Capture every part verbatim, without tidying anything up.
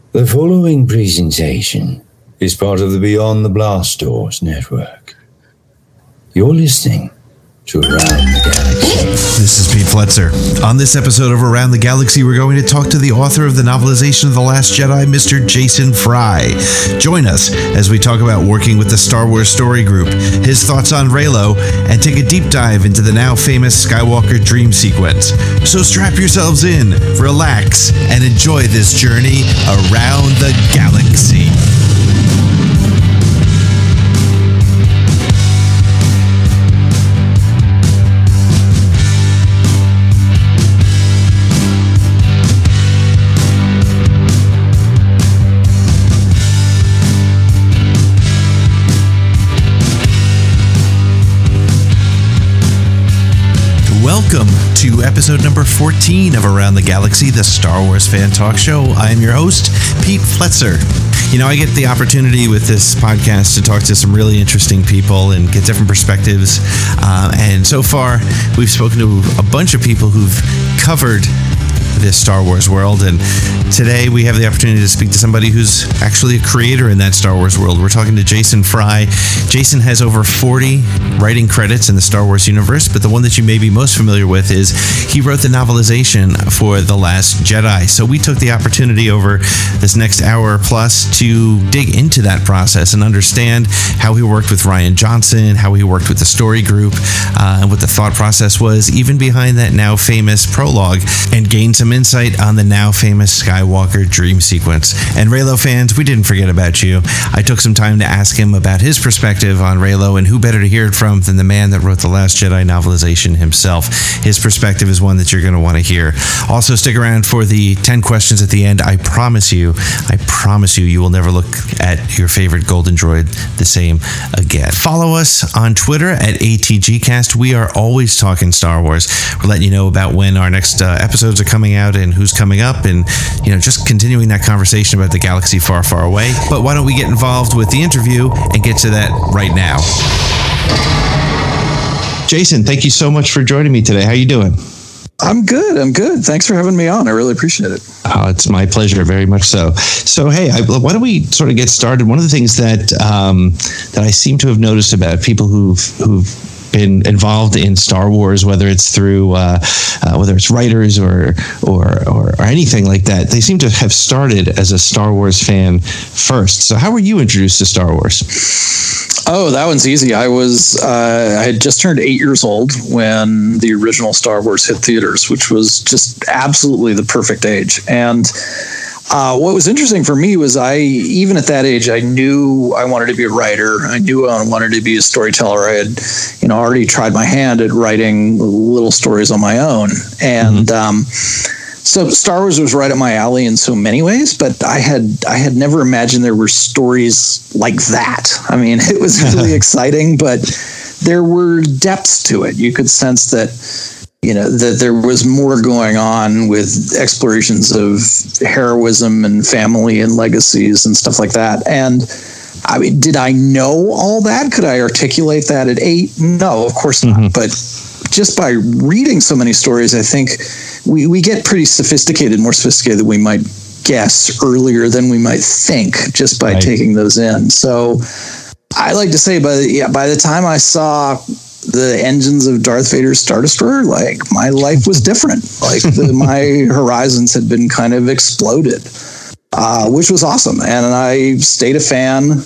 The following presentation is part of the Beyond the Blast Doors network. You're listening to Around the Galaxy. This is Pete Fletzer. On this episode of Around the Galaxy, we're going to talk to the author of the novelization of The Last Jedi, Mister Jason Fry. Join us as we talk about working with the Star Wars Story Group, his thoughts on Reylo, and take a deep dive into the now famous Skywalker dream sequence. So strap yourselves in, relax, and enjoy this journey around the galaxy. Welcome to episode number fourteen of Around the Galaxy, the Star Wars Fan Talk Show. I am your host, Pete Fletzer. You know, I get the opportunity with this podcast to talk to some really interesting people and get different perspectives. Uh, and so far, we've spoken to a bunch of people who've covered this Star Wars world, and today we have the opportunity to speak to somebody who's actually a creator in that Star Wars world. We're talking to Jason Fry. Jason has over forty writing credits in the Star Wars universe, but the one that you may be most familiar with is he wrote the novelization for The Last Jedi. So we took the opportunity over this next hour plus to dig into that process and understand how he worked with Rian Johnson, how he worked with the story group, uh, and what the thought process was even behind that now famous prologue, and gain some insight on the now famous Skywalker dream sequence. And Reylo fans, we didn't forget about you. I took some time to ask him about his perspective on Reylo, and who better to hear it from than the man that wrote The Last Jedi novelization himself. His perspective is one that you're going to want to hear. Also, stick around for the ten questions at the end. I promise you, I promise you, you will never look at your favorite golden droid the same again. Follow us on Twitter at A T G Cast. We are always talking Star Wars. We're letting you know about when our next uh, episodes are coming out and who's coming up, and you know, just continuing that conversation about the galaxy far, far away. But why don't we get involved with the interview and get to that right now? Jason, thank you so much for joining me today. How you doing? I'm good. I'm good. Thanks for having me on. I really appreciate it. Oh, it's my pleasure, very much so. So, hey, I, why don't we sort of get started? One of the things that um, that I seem to have noticed about people who've who've been involved in Star Wars, whether it's through uh, uh, whether it's writers or, or or or anything like that, they seem to have started as a Star Wars fan first. So, how were you introduced to Star Wars? Oh, that one's easy. I was uh, I had just turned eight years old when the original Star Wars hit theaters, which was just absolutely the perfect age. And Uh, what was interesting for me was I, even at that age, I knew I wanted to be a writer. I knew I wanted to be a storyteller. I had, you know, already tried my hand at writing little stories on my own. And mm-hmm. um, so Star Wars was right up my alley in so many ways, but I had, I had never imagined there were stories like that. I mean, it was really exciting, but there were depths to it. You could sense that, you know, that there was more going on with explorations of heroism and family and legacies and stuff like that. And I mean, did I know all that? Could I articulate that at eight? No, of course not. Mm-hmm. But just by reading so many stories, I think we, we get pretty sophisticated, more sophisticated than we might guess earlier than we might think just by right. taking those in. So I like to say by the, yeah, by the time I saw the engines of Darth Vader's Star Destroyer, like my life was different. Like the, my horizons had been kind of exploded, uh, which was awesome. And I stayed a fan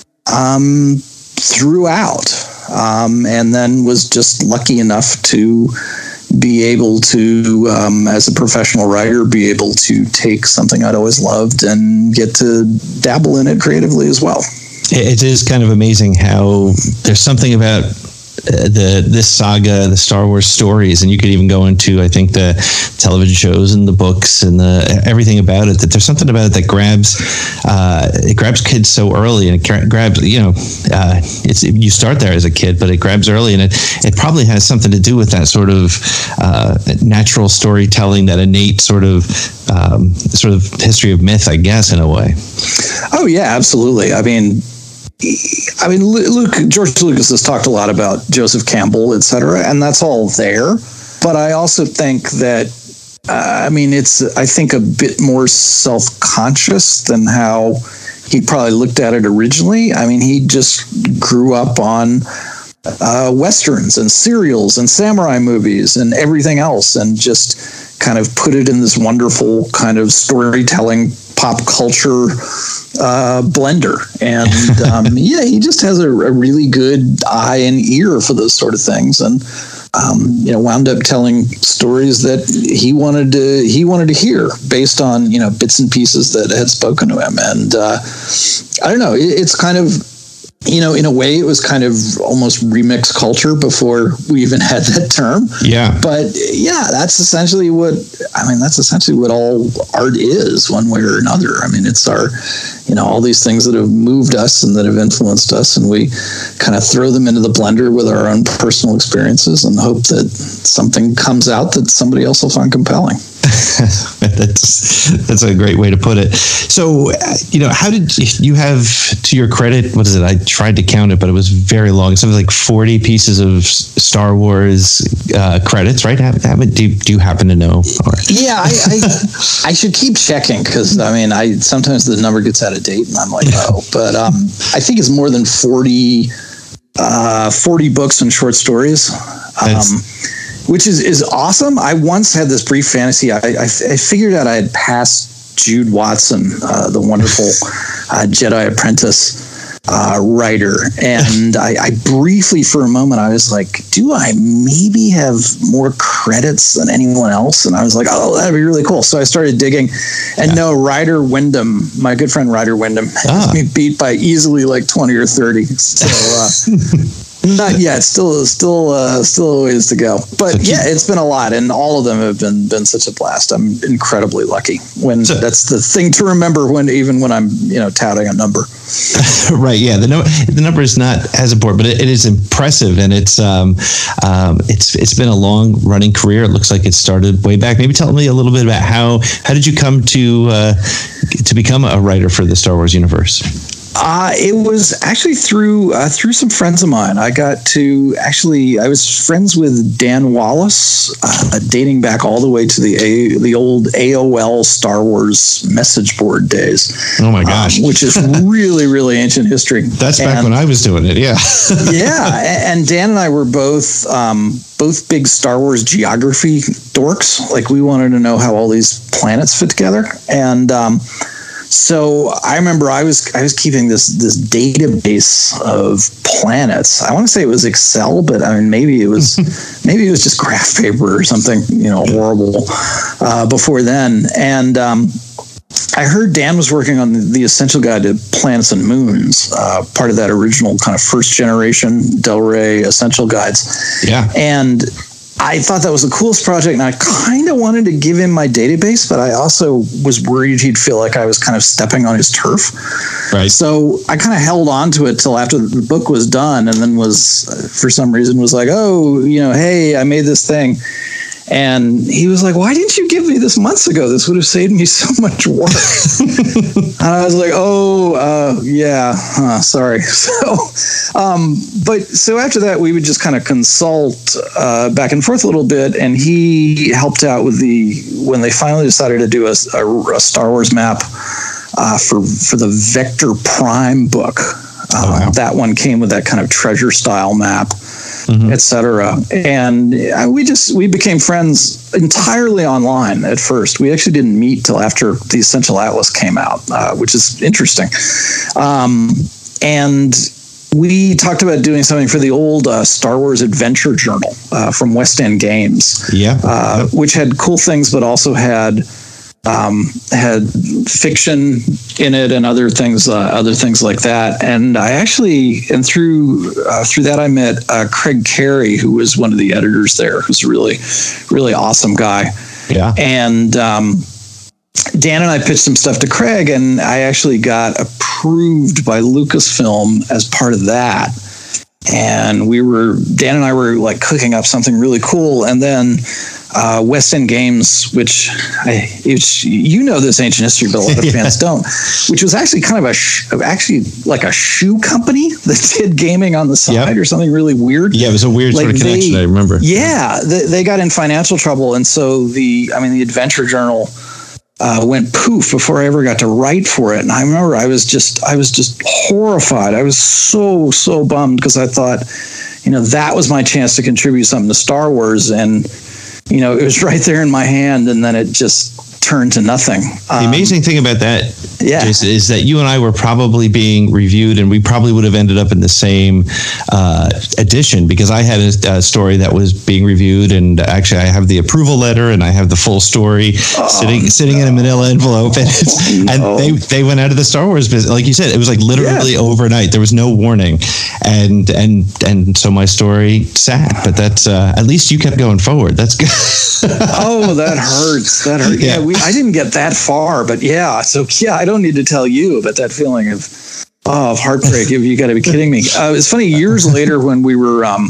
um, throughout, um, and then was just lucky enough to be able to, um, as a professional writer, be able to take something I'd always loved and get to dabble in it creatively as well. It is kind of amazing how there's something about the this saga, the Star Wars stories, and you could even go into, I think, the television shows and the books and the everything about it, that there's something about it that grabs uh, it grabs kids so early, and it grabs, you know, uh, it's you start there as a kid, but it grabs early, and it it probably has something to do with that sort of uh, natural storytelling, that innate sort of um, sort of history of myth, I guess, in a way. Oh yeah, absolutely. I mean. I mean, Luke, George Lucas has talked a lot about Joseph Campbell, et cetera, and that's all there. But I also think that uh, I mean, it's, I think, a bit more self-conscious than how he probably looked at it originally. I mean, he just grew up on uh, Westerns and serials and samurai movies and everything else, and just kind of put it in this wonderful kind of storytelling pop culture uh, blender. And um, yeah, he just has a, a really good eye and ear for those sort of things. And Um, you know, wound up telling stories that he wanted to he wanted to hear based on, you know, bits and pieces that had spoken to him. And uh, I don't know, it, it's kind of, you know, in a way, it was kind of almost remix culture before we even had that term. Yeah. But yeah, that's essentially what, I mean, that's essentially what all art is, one way or another. I mean, it's our, you know, all these things that have moved us and that have influenced us, and we kind of throw them into the blender with our own personal experiences and hope that something comes out that somebody else will find compelling. that's that's a great way to put it. So, you know, how did you have, to your credit, what is it? I tried to count it, but it was very long. Something like forty pieces of Star Wars uh, credits, right? Have, have it, do, do you happen to know? Or? Yeah, I, I I should keep checking, because I mean, I sometimes the number gets out of date, and I'm like, oh, but um, I think it's more than forty, uh, forty books and short stories. Um, which is, is awesome. I once had this brief fantasy. I, I, I figured out I had passed Jude Watson, uh, the wonderful uh, Jedi Apprentice uh, writer. And I, I briefly, for a moment, I was like, do I maybe have more credits than anyone else? And I was like, oh, that'd be really cool. So I started digging. And yeah. no, Ryder Wyndham, my good friend Ryder Wyndham, ah. has me beat by easily like twenty or thirty. So, uh, not yet. Still, still, uh, still a ways to go. But yeah, it's been a lot, and all of them have been been such a blast. I'm incredibly lucky. When so, that's the thing to remember, when even when I'm, you know, touting a number. Right. Yeah. The number the number is not as important, but it, it is impressive, and it's um, um, it's it's been a long running career. It looks like it started way back. Maybe tell me a little bit about how how did you come to uh, to become a writer for the Star Wars universe? Uh, it was actually through uh, through some friends of mine. I got to actually, I was friends with Dan Wallace, uh, dating back all the way to the A, the old A O L Star Wars message board days. Oh my gosh! Um, which is really, really ancient history. That's back and, when I was doing it. Yeah. yeah, and Dan and I were both um, both big Star Wars geography dorks. Like, we wanted to know how all these planets fit together, and um, so I remember I was I was keeping this this database of planets. I want to say it was Excel, but I mean maybe it was maybe it was just graph paper or something, you know, horrible uh, before then. And um, I heard Dan was working on the, the Essential Guide to Planets and Moons, uh, part of that original kind of first generation Del Rey Essential Guides. Yeah, and I thought that was the coolest project, and I kind of wanted to give him my database, but I also was worried he'd feel like I was kind of stepping on his turf. Right. So I kind of held on to it till after the book was done, and then was, for some reason, was like, oh, you know, hey, I made this thing. And he was like, why didn't you give me this months ago? This would have saved me so much work. And I was like, oh, uh, yeah, huh, sorry. So, um, but so after that, we would just kind of consult uh, back and forth a little bit. And he helped out with the, when they finally decided to do a, a, a Star Wars map uh, for, for the Vector Prime book. Um, oh, wow. That one came with that kind of treasure style map. Mm-hmm. et cetera. And we just, we became friends entirely online at first. We actually didn't meet till after the Essential Atlas came out, uh, which is interesting. Um, and we talked about doing something for the old uh, Star Wars Adventure Journal uh, from West End Games, yeah, uh, which had cool things, but also had Um, had fiction in it and other things, uh, other things like that. And I actually, and through uh, through that, I met uh, Craig Carey, who was one of the editors there, who's a really, really awesome guy. Yeah. And um, Dan and I pitched some stuff to Craig, and I actually got approved by Lucasfilm as part of that. And we were, Dan and I were like cooking up something really cool. And then uh, West End Games, which I, it's, you know this ancient history, but a lot of yeah. fans don't. Which was actually kind of a sh- actually like a shoe company that did gaming on the side yep. or something really weird. Yeah, it was a weird like sort of connection. They, I remember. Yeah, they, they got in financial trouble, and so the I mean the Adventure Journal uh, went poof before I ever got to write for it. And I remember I was just I was just horrified. I was so so bummed because I thought, you know, that was my chance to contribute something to Star Wars, and you know, it was right there in my hand, and then it just turned to nothing. The um, amazing thing about that, yeah. Jason, is that you and I were probably being reviewed, and we probably would have ended up in the same uh, edition, because I had a, a story that was being reviewed, and actually I have the approval letter and I have the full story oh, sitting sitting no. in a manila envelope, and, it's, no. and they they went out of the Star Wars business. Like you said, it was like literally yeah. overnight. There was no warning, and and and so my story sat. But that's uh, at least you kept going forward. That's good. Oh, that hurts. That hurts. Yeah, yeah we. I didn't get that far, but yeah. So yeah, I don't need to tell you about that feeling of oh, of heartbreak. You got to be kidding me. Uh, it's funny. Years later, when we were um,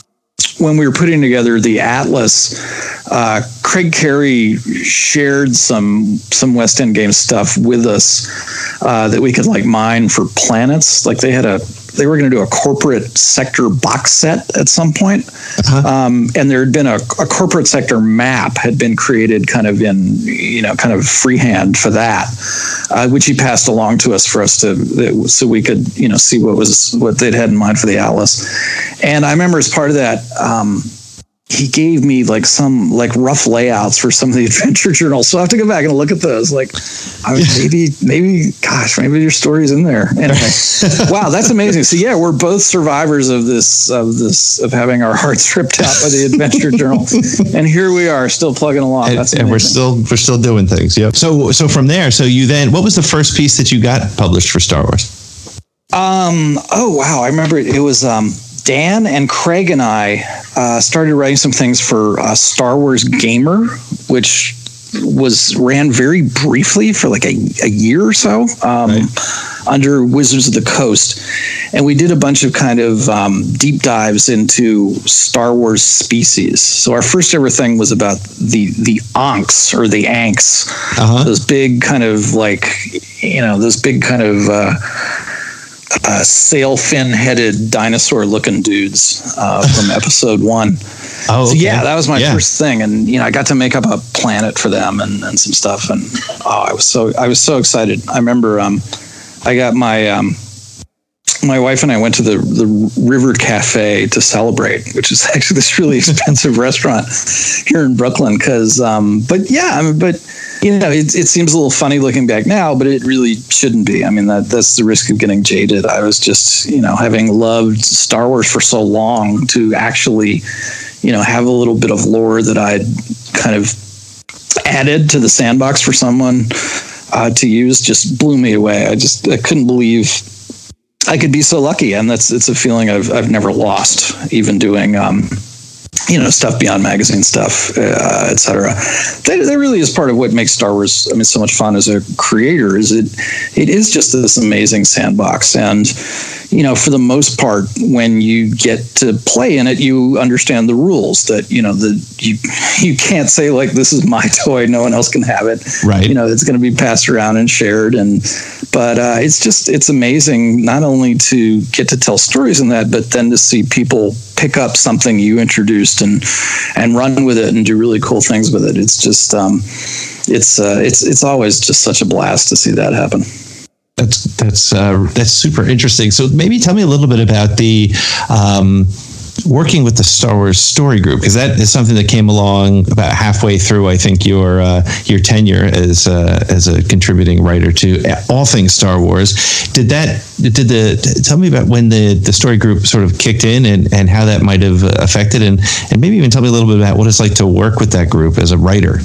when we were putting together the Atlas, uh, Craig Carey shared some some West End Games stuff with us uh, that we could like mine for planets. Like they had a. They were going to do a corporate sector box set at some point. Uh-huh. Um, and there had been a, a corporate sector map had been created kind of in, you know, kind of freehand for that, uh, which he passed along to us for us to, so we could, you know, see what was, what they'd had in mind for the Atlas. And I remember as part of that, um, he gave me like some like rough layouts for some of the Adventure Journals. So I have to go back and look at those. Like I mean, maybe, maybe, gosh, maybe your story's in there. Anyway, wow, that's amazing. So yeah, we're both survivors of this, of this, of having our hearts ripped out by the Adventure Journal. And here we are still plugging along. That's and, and we're still, we're still doing things. Yep. So, so from there, so you then, what was the first piece that you got published for Star Wars? Um, oh, wow. I remember it, it was, um, Dan and Craig and I uh, started writing some things for uh, Star Wars Gamer, which was ran very briefly for like a, a year or so um, right. under Wizards of the Coast. And we did a bunch of kind of um, deep dives into Star Wars species. So our first ever thing was about the the Anks or the Anks, uh-huh. those big kind of like, you know, those big kind of... Uh, Uh, sail fin-headed dinosaur-looking dudes uh, from episode one. Oh, okay. So yeah, that was my yeah. first thing, and you know, I got to make up a planet for them and, and some stuff, and oh, I was so I was so excited. I remember um, I got my um, my wife and I went to the the River Cafe to celebrate, which is actually this really expensive restaurant here in Brooklyn. Because, um, but yeah, I mean, but. You know, it, it seems a little funny looking back now, but it really shouldn't be. I mean, that that's the risk of getting jaded. I was just, you know, having loved Star Wars for so long, to actually, you know, have a little bit of lore that I'd kind of added to the sandbox for someone uh, to use just blew me away. I just I couldn't believe I could be so lucky, and that's it's a feeling I've I've never lost, even doing. Um, you know, stuff beyond magazine stuff, uh, et cetera. That, that really is part of what makes Star Wars, I mean, so much fun as a creator, is it, it is just this amazing sandbox. And, you know, for the most part, when you get to play in it, you understand the rules that, you know, the, you, you can't say like, this is my toy, no one else can have it. Right. You know, it's going to be passed around and shared. And, but uh, it's just, it's amazing not only to get to tell stories in that, but then to see people pick up something you introduced and and run with it and do really cool things with it. It's just um, it's uh, it's it's always just such a blast to see that happen. That's that's uh, that's super interesting. So maybe tell me a little bit about the um, working with the Star Wars Story Group, because that is something that came along about halfway through, I think, your uh, your tenure as uh, as a contributing writer to all things Star Wars. Did that did the tell me about when the, the Story Group sort of kicked in, and, and how that might have affected, and and maybe even tell me a little bit about what it's like to work with that group as a writer.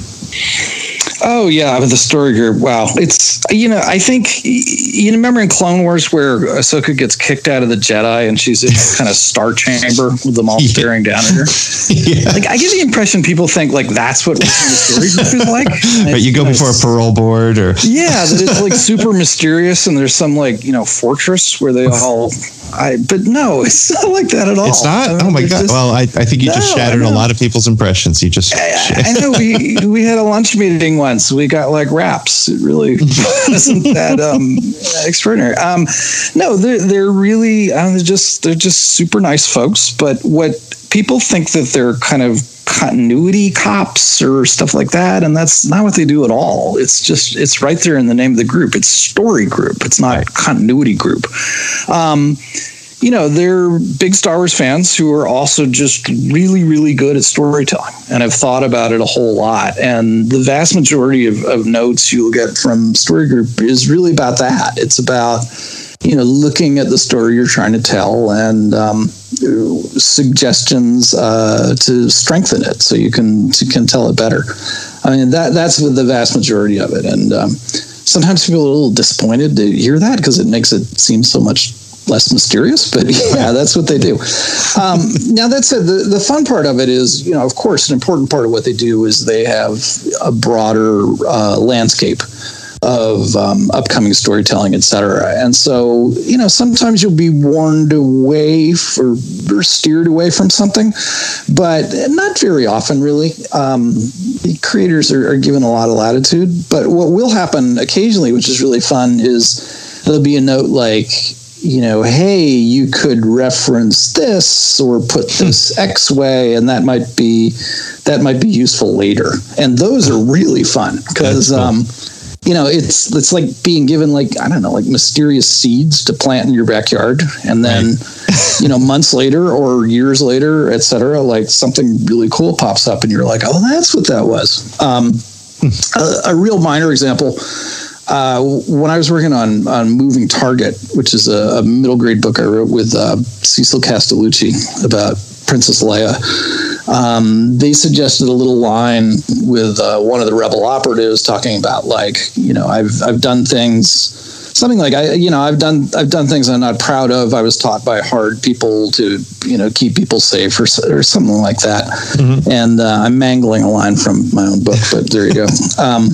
Oh yeah, with the Story Group. Wow, it's, you know, I think, you remember in Clone Wars where Ahsoka gets kicked out of the Jedi and she's in a kind of star chamber with them all yeah. staring down at her. Yeah. Like, I get the impression people think like that's what the Story Group is like. But you go you know, before a parole board, or yeah, that it's like super mysterious, and there's some like, you know, fortress where they all I, but no, it's not like that at all. It's not? I mean, oh my God. Just, well, I, I think you no, just shattered a lot of people's impressions. You just, I, I know we, we had a lunch meeting once. We got like raps. It really wasn't that um, extraordinary. Um, no, they're, they're really, um, they're just, they're just super nice folks. But what people think that they're kind of continuity cops or stuff like that, and that's not what they do at all. It's just, it's right there in the name of the group. It's story group. It's not continuity group. Um, you know, they're big Star Wars fans who are also just really, really good at storytelling and have thought about it a whole lot. And the vast majority of, of notes you'll get from story group is really about that. It's about, you know, looking at the story you're trying to tell and um, suggestions uh, to strengthen it so you can you can tell it better. I mean, that that's the vast majority of it. And um, sometimes people are a little disappointed to hear that because it makes it seem so much less mysterious. But yeah, that's what they do. Um, now, that said, the, the fun part of it is, you know, of course, an important part of what they do is they have a broader uh, landscape of um, upcoming storytelling, et cetera. And so, you know, sometimes you'll be warned away for, or steered away from something, but not very often, really. Um, the creators are, are given a lot of latitude. But what will happen occasionally, which is really fun, is there'll be a note like, you know, hey, you could reference this or put this X way, and that might be that might be useful later. And those are really fun because. Um, You know, it's it's like being given like, I don't know, like mysterious seeds to plant in your backyard. And then, right. you know, months later or years later, et cetera, like something really cool pops up and you're like, oh, that's what that was. Um, a, a real minor example, uh, when I was working on, on Moving Target, which is a, a middle grade book I wrote with uh, Cecil Castellucci about Princess Leia. Um, they suggested a little line with uh, one of the rebel operatives talking about, like, you know, I've I've done things, something like I, you know, I've done I've done things I'm not proud of. I was taught by hard people to, you know, keep people safe or or something like that. Mm-hmm. And uh, I'm mangling a line from my own book, but there you go. Um,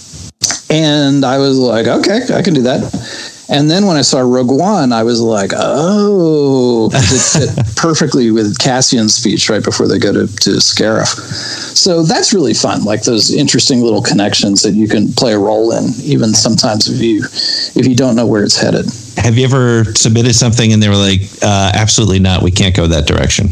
and I was like, okay, I can do that. And then when I saw Rogue One, I was like, oh, it fit perfectly with Cassian's speech right before they go to, to Scarif. So that's really fun, like those interesting little connections that you can play a role in, even sometimes if you if you don't know where it's headed. Have you ever submitted something and they were like, uh, absolutely not, we can't go that direction?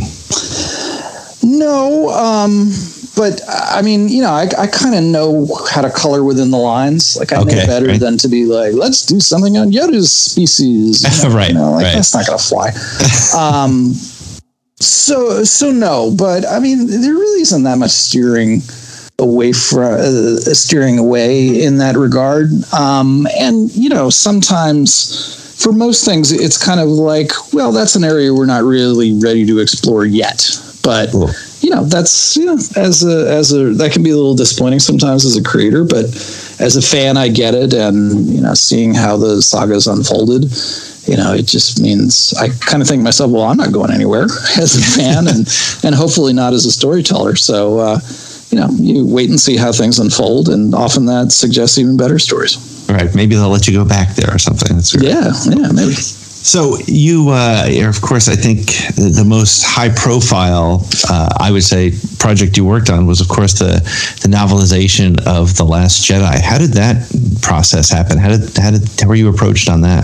No, um... But I mean, you know, I, I kind of know how to color within the lines. Like I okay, know better right. than to be like, let's do something on Yoda's species. You know, right. You know, like right. that's not going to fly. um, so, so no, but I mean, there really isn't that much steering away from uh, steering away in that regard. Um, and, you know, sometimes for most things, it's kind of like, well, that's an area we're not really ready to explore yet. But cool. you know, that's, you know, as a, as a, that can be a little disappointing sometimes as a creator, but as a fan, I get it. And, you know, seeing how the saga's unfolded, you know, it just means I kind of think to myself, well, I'm not going anywhere as a fan and, and hopefully not as a storyteller. So, uh, you know, you wait and see how things unfold. And often that suggests even better stories. Right. Maybe they'll let you go back there or something. That's great. Yeah. Yeah, maybe. So you, uh, of course, I think the most high-profile, uh, I would say, project you worked on was, of course, the the novelization of The Last Jedi. How did that process happen? How did how did how were you approached on that?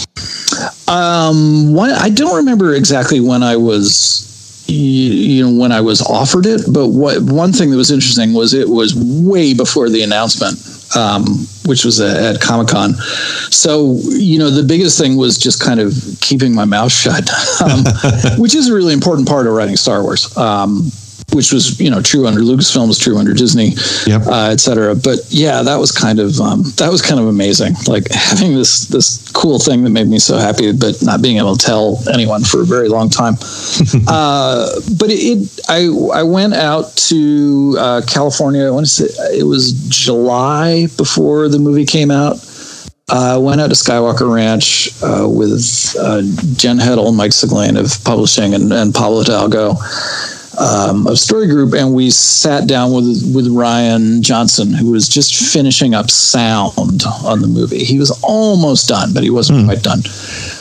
Um, one, I don't remember exactly when I was, you know, when I was offered it, but what one thing that was interesting was it was way before the announcement. Um, which was at, at Comic-Con. So, you know, the biggest thing was just kind of keeping my mouth shut, um, which is a really important part of writing Star Wars, um, which was, you know, true under Lucasfilm, was true under Disney, yep. uh, et cetera. But yeah, that was kind of, um, that was kind of amazing. Like having this, this cool thing that made me so happy, but not being able to tell anyone for a very long time. uh, but it, it, I, I went out to uh, California. I want to say it was July before the movie came out. I uh, went out to Skywalker Ranch uh, with uh, Jen Heddle and Mike Siglain of publishing and, and Pablo Hidalgo. Um, of Story Group, and we sat down with with Rian Johnson, who was just finishing up sound on the movie. He was almost done, but he wasn't mm. quite done.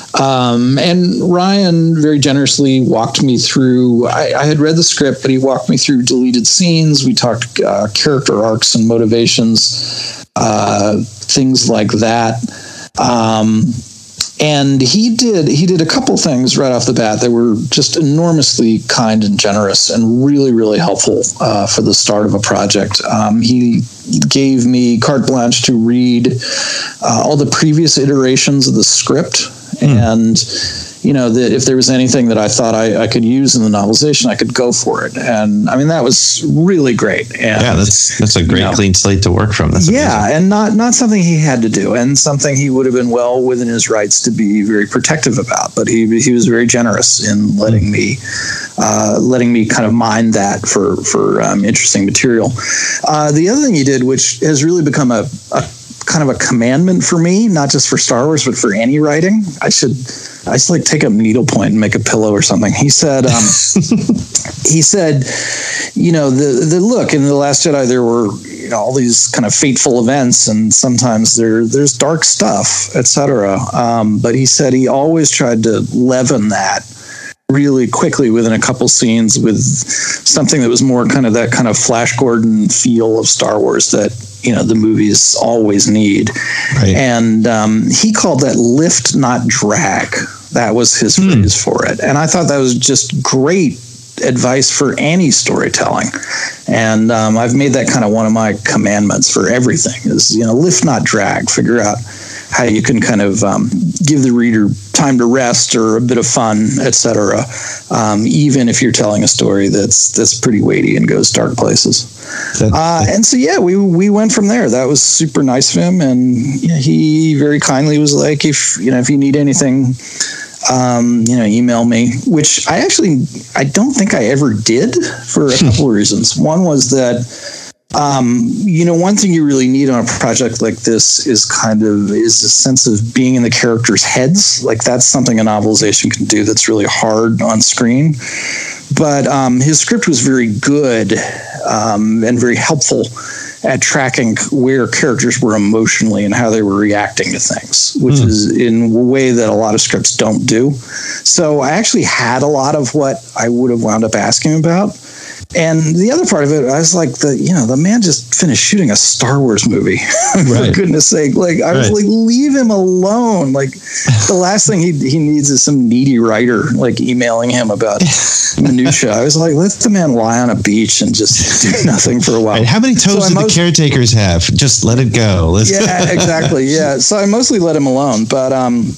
Um, and Ryan very generously walked me through, I, I had read the script, but he walked me through deleted scenes. We talked uh, character arcs and motivations, uh, things like that. Um, and he did, he did a couple things right off the bat that were just enormously kind and generous and really, really helpful uh, for the start of a project. Um, he gave me carte blanche to read uh, all the previous iterations of the script. Mm. And, you know, that if there was anything that I thought I, I could use in the novelization, I could go for it. And I mean, that was really great. And, yeah, that's that's a great you know, clean slate to work from. That's yeah, amazing. And not, not something he had to do, and something he would have been well within his rights to be very protective about. But he he was very generous in letting mm. me uh, letting me kind of mine that for for um, interesting material. Uh, the other thing he did, which has really become a, a kind of a commandment for me, not just for Star Wars, but for any writing. I should, I should like take a needlepoint and make a pillow or something. He said, um, he said, you know, the, the look in The Last Jedi, there were, you know, all these kind of fateful events, and sometimes there, there's dark stuff, et cetera. Um, but he said he always tried to leaven that really quickly within a couple scenes with something that was more kind of that kind of Flash Gordon feel of Star Wars that, you know, the movies always need. Right. And um, he called that lift, not drag. That was his mm. phrase for it. And I thought that was just great advice for any storytelling. And um, I've made that kind of one of my commandments for everything is, you know, lift, not drag. Figure out how you can kind of um, give the reader time to rest or a bit of fun, et cetera, um, even if you're telling a story that's that's pretty weighty and goes dark places. That, uh, and so, yeah, we we went from there. That was super nice of him, and you know, he very kindly was like, if you know, if you need anything, um, you know, email me. Which I actually I don't think I ever did for a couple of reasons. One was that. Um, you know, one thing you really need on a project like this is kind of is a sense of being in the characters' heads. Like that's something a novelization can do that's really hard on screen. But um, his script was very good um, and very helpful at tracking where characters were emotionally and how they were reacting to things, which mm. is in a way that a lot of scripts don't do. So I actually had a lot of what I would have wound up asking about. And the other part of it, I was like, the you know, the man just finished shooting a Star Wars movie. For right. goodness sake. Like, I was right. like, leave him alone. Like, the last thing he he needs is some needy writer, like, emailing him about minutia. I was like, let the man lie on a beach and just do nothing for a while. Right. How many toes so do most, the caretakers have? Just let it go. Let's yeah, exactly. Yeah. So I mostly let him alone. But, um,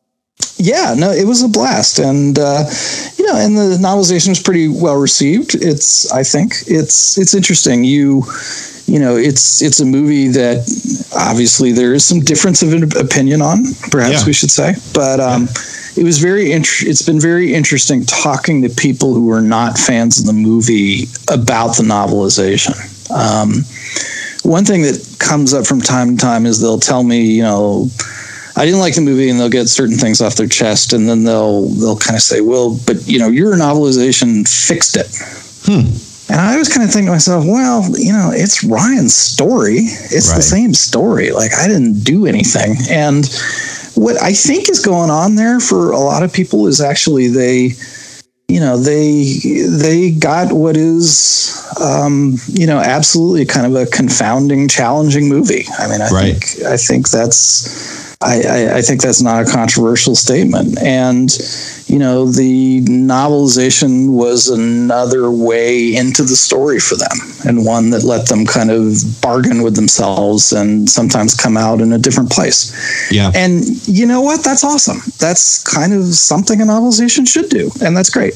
yeah, no, it was a blast. And, uh, you know, and the novelization was pretty well received. It's, I think it's, it's interesting. You, you know, it's, it's a movie that obviously there is some difference of opinion on, perhaps yeah. we should say, but, um, yeah. it was very, int- it's been very interesting talking to people who are not fans of the movie about the novelization. Um, one thing that comes up from time to time is they'll tell me, you know, I didn't like the movie, and they'll get certain things off their chest, and then they'll they'll kind of say, well, but, you know, your novelization fixed it. Hmm. And I was kind of thinking to myself, well, you know, it's Ryan's story. It's right. the same story. Like, I didn't do anything. And what I think is going on there for a lot of people is actually they, you know, they they got what is, um, you know, absolutely kind of a confounding, challenging movie. I mean, I right. think I think that's... I, I think that's not a controversial statement. And, you know, the novelization was another way into the story for them, and one that let them kind of bargain with themselves and sometimes come out in a different place. Yeah. And you know what? That's awesome. That's kind of something a novelization should do. And that's great.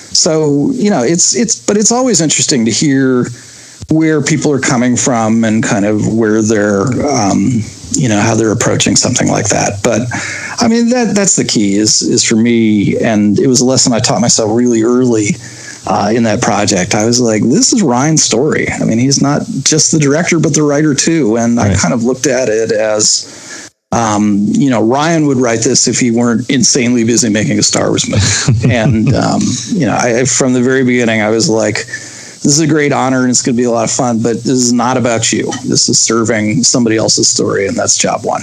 So, you know, it's, it's, but it's always interesting to hear where people are coming from and kind of where they're, um, you know, how they're approaching something like that. But I mean, that that's the key is, is for me. And it was a lesson I taught myself really early uh, in that project. I was like, this is Ryan's story. I mean, he's not just the director, but the writer too. And right. I kind of looked at it as, um, you know, Ryan would write this if he weren't insanely busy making a Star Wars movie. and, um, you know, I, from the very beginning, I was like, this is a great honor and it's going to be a lot of fun, but this is not about you. This is serving somebody else's story, and that's job one.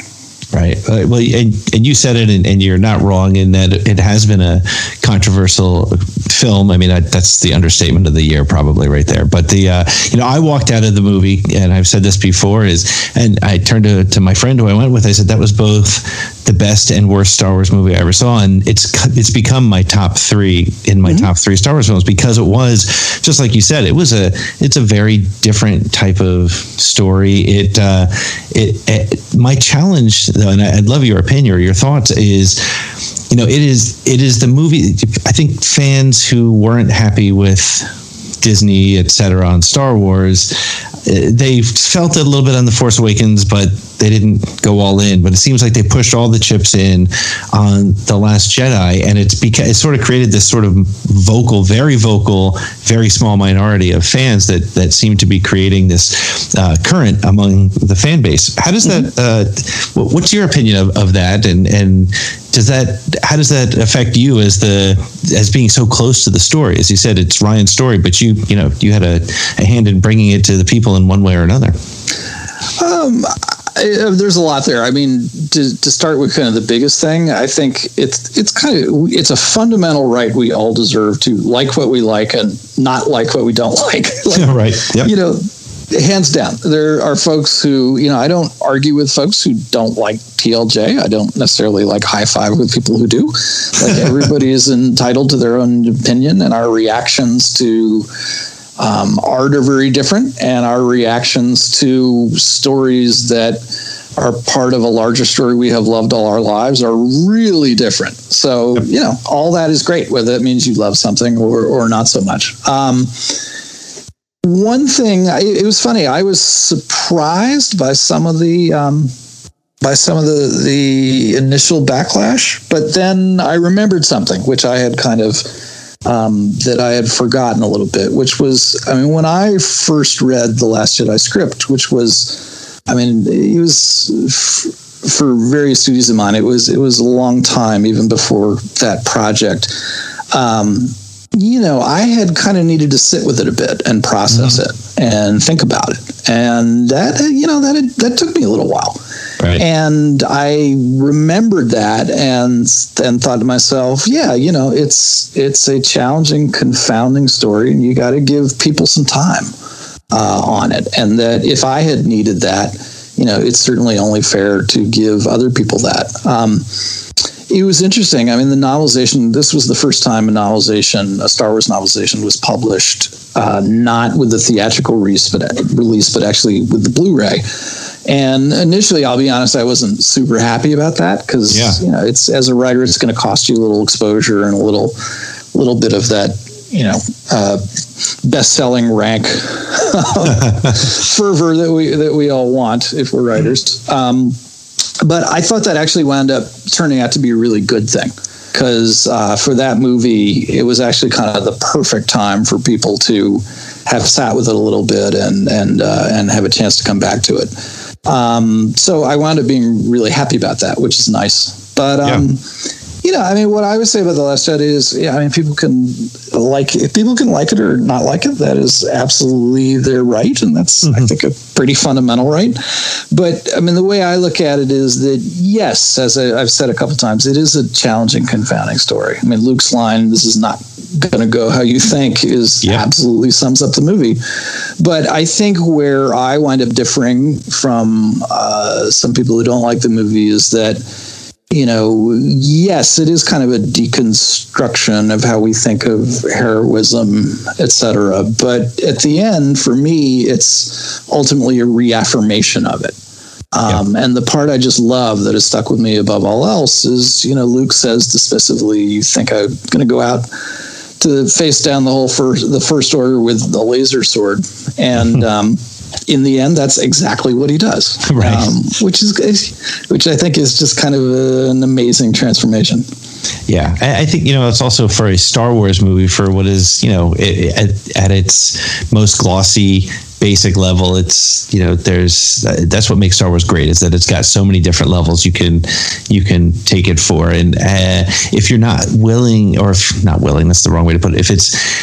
Right. Uh, well, and, and you said it, and, and you're not wrong in that it has been a controversial film. I mean, I, that's the understatement of the year, probably right there. But the, uh, you know, I walked out of the movie, and I've said this before, is, and I turned to, to my friend who I went with. I said that was both the best and worst Star Wars movie I ever saw, and it's it's become my top three in my mm-hmm. top three Star Wars films, because it was just like you said. It was a it's a very different type of story. It uh, it, it my challenge, and I'd love your opinion or your thoughts, is, you know, it is it is the movie. I think fans who weren't happy with Disney, et cetera, on Star Wars, they felt it a little bit on The Force Awakens, but they didn't go all in. But it seems like they pushed all the chips in on The Last Jedi, and it's beca- it sort of created this sort of vocal, very vocal, very small minority of fans that that seem to be creating this uh, current among the fan base. How does that? Uh, what's your opinion of, of that? And and does that? How does that affect you as the as being so close to the story? As you said, it's Ryan's story, but you you know you had a, a hand in bringing it to the people in one way or another. Um. I, there's a lot there. I mean, to, to start with kind of the biggest thing, I think it's it's kind of it's a fundamental right we all deserve to like what we like and not like what we don't like. Like, right. Yep. You know, hands down, there are folks who, you know, I don't argue with folks who don't like T L J. I don't necessarily like high five with people who do. Like, everybody is entitled to their own opinion, and our reactions to Um, art are very different, and our reactions to stories that are part of a larger story we have loved all our lives are really different. So, you know, all that is great, whether it means you love something or, or not so much. Um, one thing, it was funny, I was surprised by some of the um, by some of the, the initial backlash, but then I remembered something, which I had kind of Um, that I had forgotten a little bit, which was, I mean, when I first read The Last Jedi script, which was, I mean, it was, f- for various studios of mine, it was, it was a long time, even before that project. Um, you know, I had kind of needed to sit with it a bit and process mm-hmm. it and think about it. And that, you know, that, that took me a little while. Right. And I remembered that and and thought to myself, yeah, you know, it's it's a challenging, confounding story, and you got to give people some time uh, on it. And that if I had needed that, you know, it's certainly only fair to give other people that. Um, it was interesting. I mean, the novelization, this was the first time a novelization, a Star Wars novelization was published, uh, not with the theatrical release, but, release, but actually with the Blu-ray. And initially, I'll be honest, I wasn't super happy about that, because yeah. you know, it's, as a writer, it's going to cost you a little exposure and a little, little bit of that, you know, uh, best-selling rank fervor that we that we all want if we're writers. Um, but I thought that actually wound up turning out to be a really good thing, because uh, for that movie, it was actually kind of the perfect time for people to have sat with it a little bit and and uh, and have a chance to come back to it. Um, so I wound up being really happy about that, which is nice. But, um, yeah. you know, I mean, what I would say about The Last Jedi is, yeah, I mean, people can like, if people can like it or not like it, that is absolutely their right. And that's, mm-hmm. I think, a pretty fundamental right. But I mean, the way I look at it is that, yes, as I, I've said a couple times, it is a challenging, confounding story. I mean, Luke's line, "This is not going to go how you think," is yeah. absolutely sums up the movie. But I think where I wind up differing from uh, some people who don't like the movie is that, you know, yes, it is kind of a deconstruction of how we think of heroism, et cetera. But at the end, for me, it's ultimately a reaffirmation of it. Um, yeah. And the part I just love that has stuck with me above all else is, you know, Luke says dismissively, "You think I'm going to go out to face down the whole first, the First Order with a laser sword?" And um, in the end, that's exactly what he does, right. um, which is which I think is just kind of a, an amazing transformation. Yeah, I, I think, you know, it's also for a Star Wars movie, for what is, you know, it, at, at its most glossy, basic level, it's, you know, there's that's what makes Star Wars great, is that it's got so many different levels you can you can take it for. And uh, if you're not willing, or if not willing, that's the wrong way to put it. If it's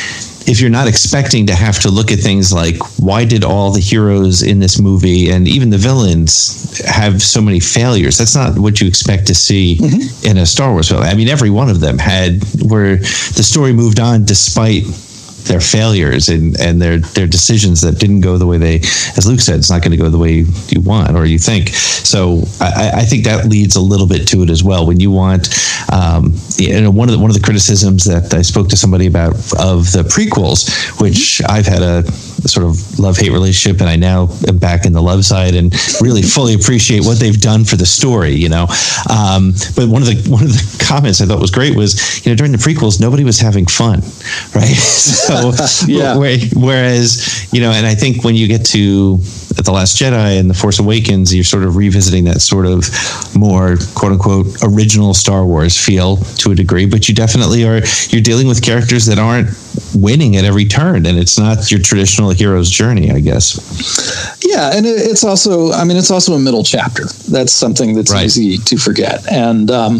if you're not expecting to have to look at things like, why did all the heroes in this movie and even the villains have so many failures? That's not what you expect to see mm-hmm. in a Star Wars film. I mean, every one of them had where the story moved on despite their failures and, and their their decisions that didn't go the way they, as Luke said, it's not going to go the way you want or you think. So I, I think that leads a little bit to it as well. When you want, um, you know, one of the one of the criticisms that I spoke to somebody about of the prequels, which I've had a sort of love-hate relationship, and I now am back in the love side and really fully appreciate what they've done for the story, you know. Um, but one of the one of the comments I thought was great was, you know, during the prequels, nobody was having fun, right? So yeah. Whereas, you know, and I think when you get to The Last Jedi and The Force Awakens, you're sort of revisiting that sort of more quote unquote original Star Wars feel to a degree, but you definitely are, you're dealing with characters that aren't winning at every turn, and it's not your traditional hero's journey, I guess. Yeah. And it's also, I mean, it's also a middle chapter. That's something that's right. easy to forget. And, um,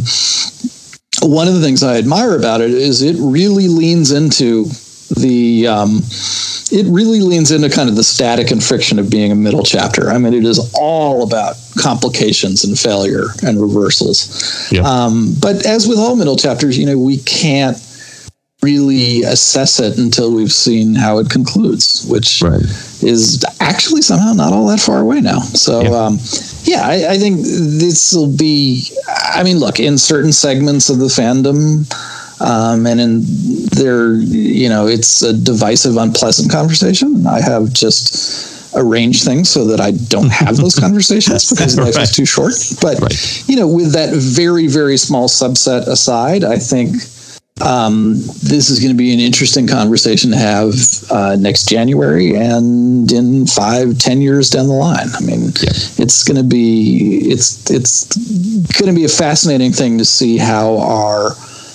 one of the things I admire about it is it really leans into the um, it really leans into kind of the static and friction of being a middle chapter. I mean, it is all about complications and failure and reversals. Yeah. Um, but as with all middle chapters, you know, we can't really assess it until we've seen how it concludes, which right. is actually somehow not all that far away now. So, yeah, um, yeah I, I think this will be, I mean, look, in certain segments of the fandom, Um, and in there, you know, it's a divisive, unpleasant conversation. I have just arranged things so that I don't have those conversations because life right. is too short. But, right. you know, with that very, very small subset aside, I think um, this is going to be an interesting conversation to have uh, next January and in five, ten years down the line. I mean, yeah. it's going to be, it's, it's going to be a fascinating thing to see how our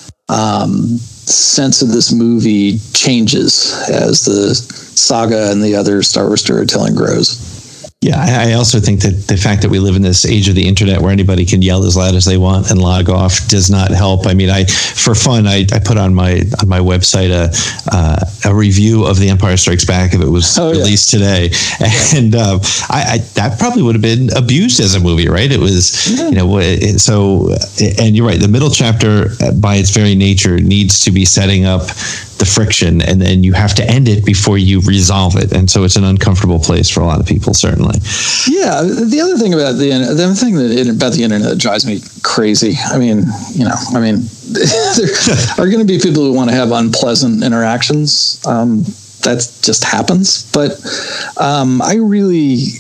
Um, sense of this movie changes as the saga and the other Star Wars storytelling grows. Yeah, I also think that the fact that we live in this age of the internet where anybody can yell as loud as they want and log off does not help. I mean, I for fun, I, I put on my on my website a uh, a review of The Empire Strikes Back if it was oh, released yeah. today, and um, I, I that probably would have been abused as a movie, right? It was, yeah. you know, it, so and you're right. The middle chapter, by its very nature, needs to be setting up the friction, and then you have to end it before you resolve it, and so it's an uncomfortable place for a lot of people, certainly. Yeah, the other thing about the the other thing that about the internet that drives me crazy. I mean, you know, I mean, there are going to be people who want to have unpleasant interactions. Um, that just happens, but um, I really.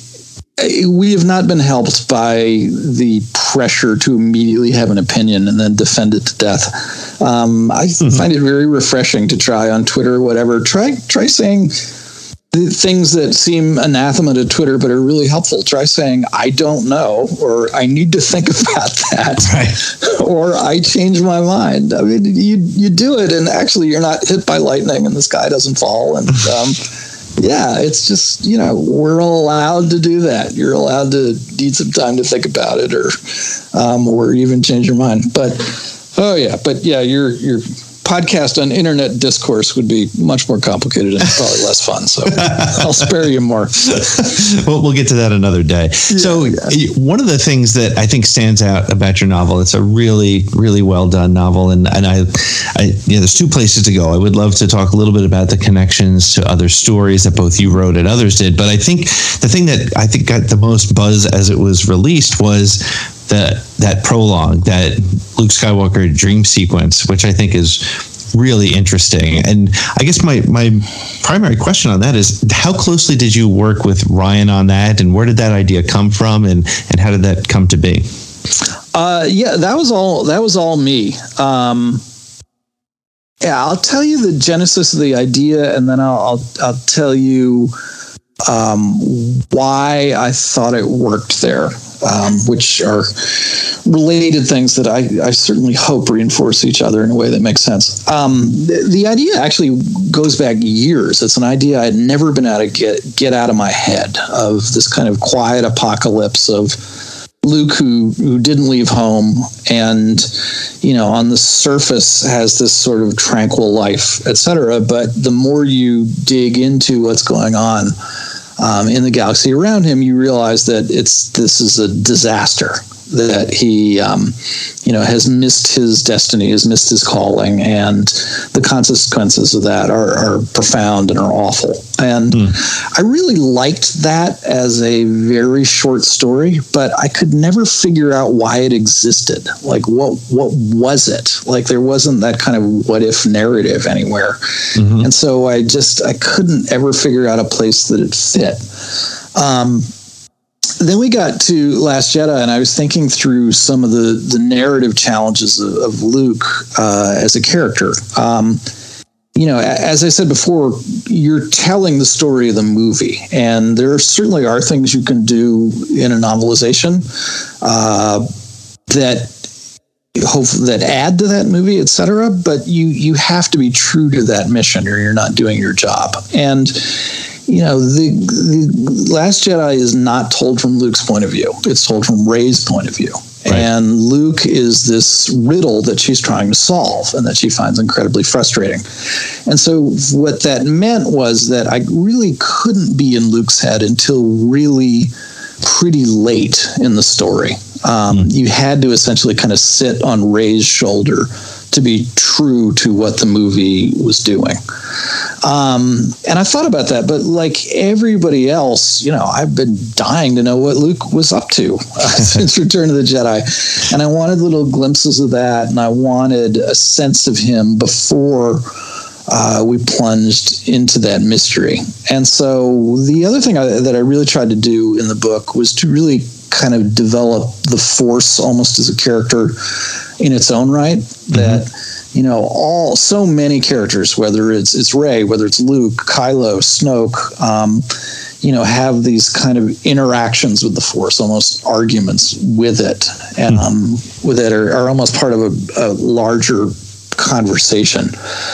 We have not been helped by the pressure to immediately have an opinion and then defend it to death. Um, I mm-hmm. find it very refreshing to try on Twitter or whatever. Try try saying the things that seem anathema to Twitter but are really helpful. Try saying, I don't know, or I need to think about that, right. or I change my mind. I mean, you, you do it, and actually you're not hit by lightning and the sky doesn't fall. And um yeah, it's just, you know, we're allowed to do that. You're allowed to need some time to think about it, or, um, or even change your mind. But, oh yeah, but yeah, your your podcast on internet discourse would be much more complicated and probably less fun. So I'll spare you more. Well, we'll get to that another day. Yeah, so yeah. One of the things that I think stands out about your novel, it's a really, really well done novel. And, and I, I, you know, there's two places to go. I would love to talk a little bit about the connections to other stories that both you wrote and others did. But I think the thing that I think got the most buzz as it was released was that that prologue, that Luke Skywalker dream sequence, which I think is really interesting. And I guess my, my primary question on that is, how closely did you work with Ryan on that, and where did that idea come from, and, and how did that come to be? Uh, yeah, that was all, that was all me. Um, yeah, I'll tell you the genesis of the idea, and then I'll, I'll, I'll tell you um, why I thought it worked there. Um, which are related things that I, I certainly hope reinforce each other in a way that makes sense. Um, the, the idea actually goes back years. It's an idea I had never been able to get, get out of my head, of this kind of quiet apocalypse of Luke who who didn't leave home and, you know, on the surface has this sort of tranquil life, et cetera. But the more you dig into what's going on um, in the galaxy around him, you realize that it's this is a disaster, that he, um, you know, has missed his destiny, has missed his calling, and the consequences of that are, are profound and are awful. And mm. I really liked that as a very short story, but I could never figure out why it existed. Like, what what was it? Like, there wasn't that kind of what if narrative anywhere. Mm-hmm. And so I just, I couldn't ever figure out a place that it fit. Um, Then we got to Last Jedi, and I was thinking through some of the, the narrative challenges of, of Luke uh, as a character. Um, you know, as I said before, you're telling the story of the movie, and there certainly are things you can do in a novelization uh, that hope that add to that movie, et cetera. But you you have to be true to that mission, or you're not doing your job. And you know, the, the Last Jedi is not told from Luke's point of view. It's told from Rey's point of view. Right. And Luke is this riddle that she's trying to solve and that she finds incredibly frustrating. And so what that meant was that I really couldn't be in Luke's head until really pretty late in the story. Um, mm. You had to essentially kind of sit on Rey's shoulder to be true to what the movie was doing. Um, and I thought about that, but like everybody else, you know, I've been dying to know what Luke was up to uh, since Return of the Jedi. And I wanted little glimpses of that, and I wanted a sense of him before uh, we plunged into that mystery. And so the other thing I, that I really tried to do in the book was to really kind of develop the Force almost as a character in its own right, mm-hmm. that, you know, all so many characters, whether it's it's Rey, whether it's Luke, Kylo, Snoke, um, you know, have these kind of interactions with the Force, almost arguments with it, and mm-hmm. um, with it are, are almost part of a, a larger conversation.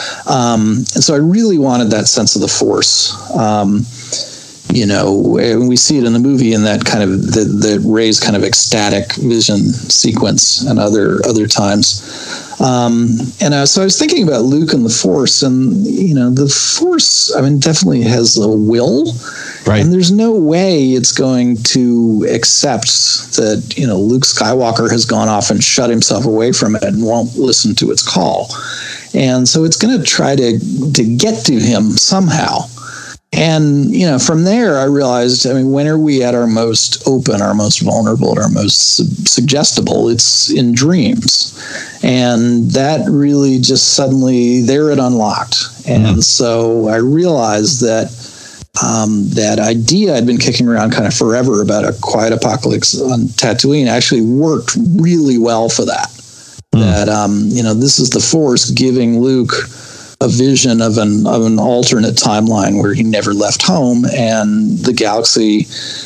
Um, and so I really wanted that sense of the Force. Um, You know, and we see it in the movie in that kind of the, the Rey's kind of ecstatic vision sequence and other other times. Um, and uh, so I was thinking about Luke and the Force, and you know, the Force, I mean, definitely has a will, right? And there's no way it's going to accept that, you know, Luke Skywalker has gone off and shut himself away from it and won't listen to its call, and so it's going to try to to get to him somehow. And, you know, from there, I realized, I mean, when are we at our most open, our most vulnerable, our most su- suggestible? It's in dreams. And that really just suddenly, there it unlocked. And mm-hmm. so I realized that um, that idea I'd been kicking around kind of forever about a quiet apocalypse on Tatooine actually worked really well for that. Mm-hmm. That, um, you know, this is the Force giving Luke a vision of an of an alternate timeline where he never left home, and the galaxy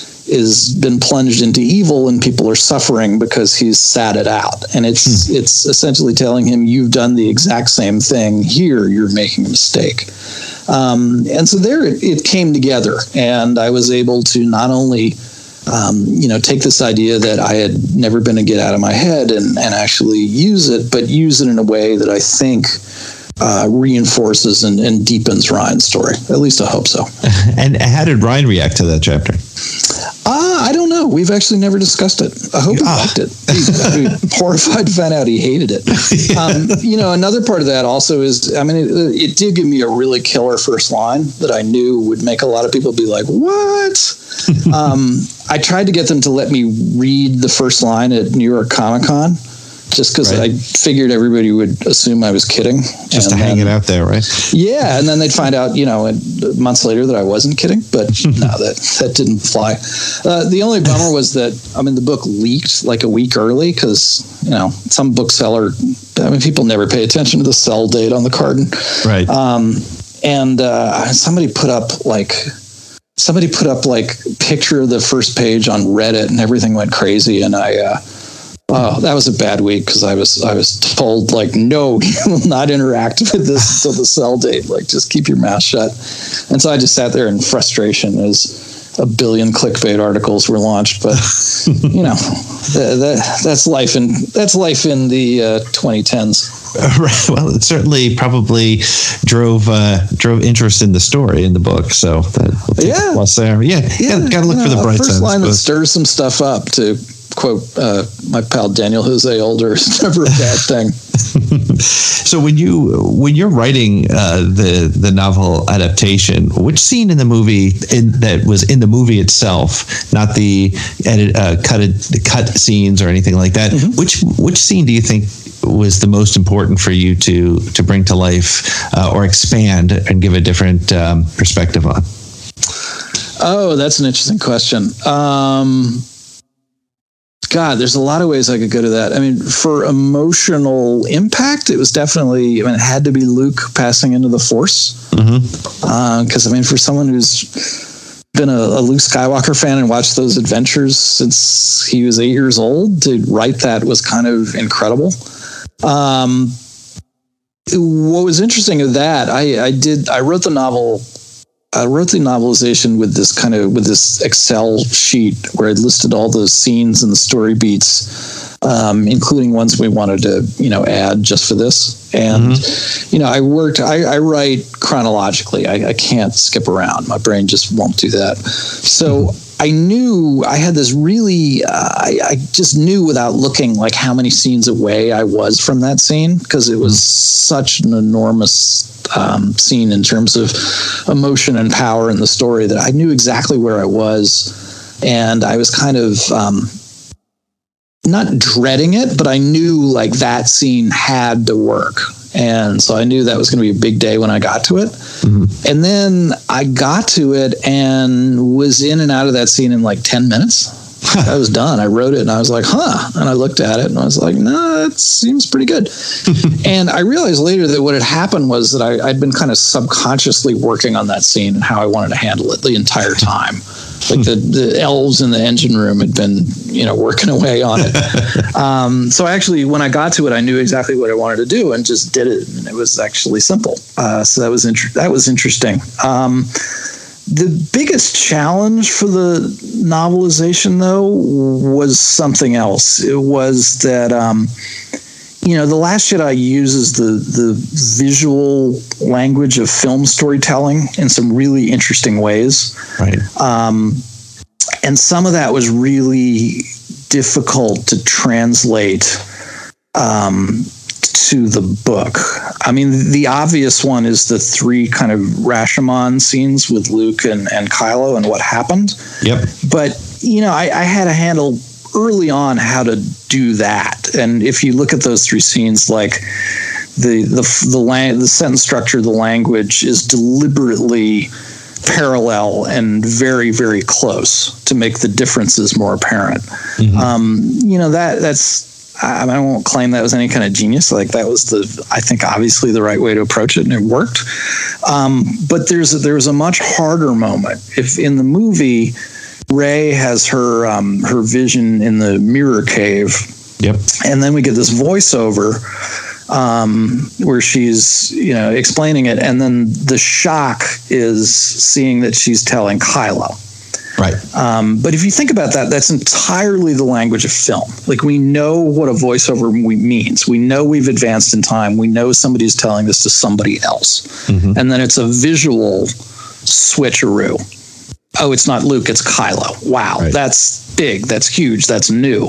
is been plunged into evil, and people are suffering because he's sat it out. And it's hmm. it's essentially telling him, you've done the exact same thing here. You're making a mistake. Um, and so there it, it came together, and I was able to not only um, you know take this idea that I had never been to get out of my head and and actually use it, but use it in a way that I think Uh, reinforces and, and deepens Ryan's story. At least I hope so. And how did Ryan react to that chapter? Uh, I don't know. We've actually never discussed it. I hope he oh. liked it. He's horrified to find out he hated it. Yeah. Um, you know, another part of that also is, I mean, it, it did give me a really killer first line that I knew would make a lot of people be like, what? um, I tried to get them to let me read the first line at New York Comic Con, just because right. I figured everybody would assume I was kidding. Just and to hang then, it out there, right? Yeah, and then they'd find out, you know, months later that I wasn't kidding, but no, that, that didn't fly. Uh, the only bummer was that, I mean, the book leaked like a week early because, you know, some bookseller, I mean, people never pay attention to the sell date on the carton. Right. Um, and uh, somebody put up like... Somebody put up like picture of the first page on Reddit, and everything went crazy, and I... Uh, Oh, that was a bad week because I was I was told, like, no, you will not interact with this until the sell date. Like, just keep your mouth shut. And so I just sat there in frustration as a billion clickbait articles were launched, but you know, that, that, that's life in that's life in the uh, twenty tens. Right. Well, it certainly probably drove uh, drove interest in the story in the book. So that we'll yeah, plus there. Yeah, yeah. Got to look you know, for the bright side. First line that stirs some stuff up, to quote uh, my pal Daniel Jose Older, is never a bad thing. So when you when you're writing uh, the the novel adaptation, which scene in the movie in, that was in the movie itself, not the edit uh, cut the cut scenes or anything like that, mm-hmm. which which scene do you think was the most important for you to to bring to life uh, or expand and give a different um, perspective on? Oh, that's an interesting question. Um, God, there's a lot of ways I could go to that. I mean, for emotional impact, it was definitely, I mean, it had to be Luke passing into the Force. Because, mm-hmm. uh, I mean, for someone who's been a, a Luke Skywalker fan and watched those adventures since he was eight years old, to write that was kind of incredible. Um, what was interesting of that, I, I did, I wrote the novel I wrote the novelization with this kind of with this Excel sheet where I listed all the scenes and the story beats, um, including ones we wanted to, you know, add just for this. And, mm-hmm. you know, I worked, I, I write chronologically. I, I can't skip around. My brain just won't do that. So mm-hmm. I knew I had this really, uh, I, I just knew without looking like how many scenes away I was from that scene, because it was mm-hmm. such an enormous um, scene in terms of emotion and power in the story that I knew exactly where I was. And I was kind of um, not dreading it, but I knew like that scene had to work. And so I knew that was going to be a big day when I got to it. Mm-hmm. And then I got to it and was in and out of that scene in like ten minutes. I was done. I wrote it and I was like, huh. And I looked at it and I was like, no, nah, that seems pretty good. And I realized later that what had happened was that I, I'd been kind of subconsciously working on that scene and how I wanted to handle it the entire time. Like the, the elves in the engine room had been, you know, working away on it. Um, so I actually, when I got to it, I knew exactly what I wanted to do and just did it. And it was actually simple. Uh, so that was inter- that was interesting. Um, the biggest challenge for the novelization, though, was something else. It was that, um, you know, The Last Jedi uses the the visual language of film storytelling in some really interesting ways. Right. Um, and some of that was really difficult to translate um, to the book. I mean, the obvious one is the three kind of Rashomon scenes with Luke and, and Kylo and what happened. Yep. But, you know, I, I had to handle early on how to do that. And if you look at those three scenes, like the the the, lang- the sentence structure, the language is deliberately parallel and very, very close to make the differences more apparent. Mm-hmm. Um, you know, that that's, I, I won't claim that was any kind of genius. Like that was the, I think obviously the right way to approach it, and it worked. Um, but there's a, there's a much harder moment. If in the movie, Rey has her um, her vision in the mirror cave. Yep. And then we get this voiceover um, where she's, you know, explaining it, and then the shock is seeing that she's telling Kylo. Right. Um, but if you think about that, that's entirely the language of film. Like we know what a voiceover means. We know we've advanced in time. We know somebody's telling this to somebody else. Mm-hmm. And then it's a visual switcheroo. Oh, it's not Luke, it's Kylo. Wow, right. That's big. That's huge. That's new.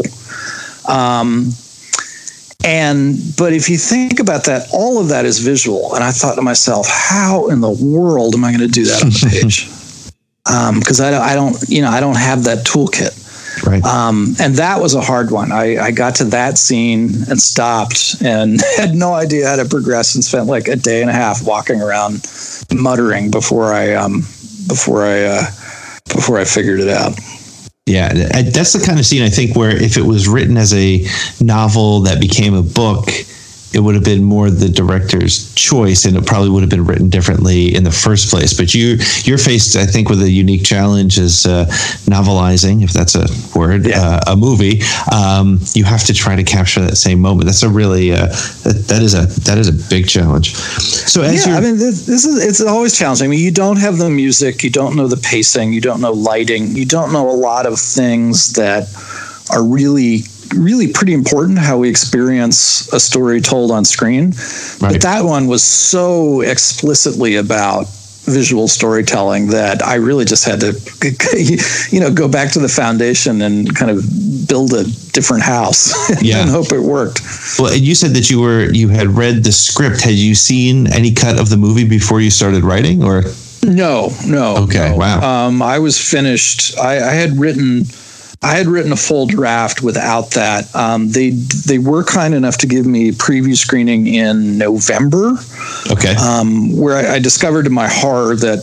Um, and but if you think about that, all of that is visual. And I thought to myself, how in the world am I going to do that on the page? Because um, I, don't, I don't, you know, I don't have that toolkit. Right. Um, and that was a hard one. I, I got to that scene and stopped and had no idea how to progress, and spent like a day and a half walking around muttering before I um, before I uh, before I figured it out. Yeah, that's the kind of scene I think where if it was written as a novel that became a book, it would have been more the director's choice, and it probably would have been written differently in the first place. But you, you're faced, I think, with a unique challenge as uh, novelizing, if that's a word, yeah. uh, a movie. Um, you have to try to capture that same moment. That's a really uh, that, that is a that is a big challenge. So as yeah, I mean, this, this is it's always challenging. I mean, you don't have the music, you don't know the pacing, you don't know lighting, you don't know a lot of things that are really. really pretty important how we experience a story told on screen. Right. But that one was so explicitly about visual storytelling that I really just had to, you know, go back to the foundation and kind of build a different house yeah. and hope it worked. Well, and you said that you were, you had read the script. Had you seen any cut of the movie before you started writing, or? No, no. Okay. No. Wow. Um, I was finished. I, I had written, I had written a full draft without that. Um, they they were kind enough to give me preview screening in November. Okay. Um, where I, I discovered to my horror that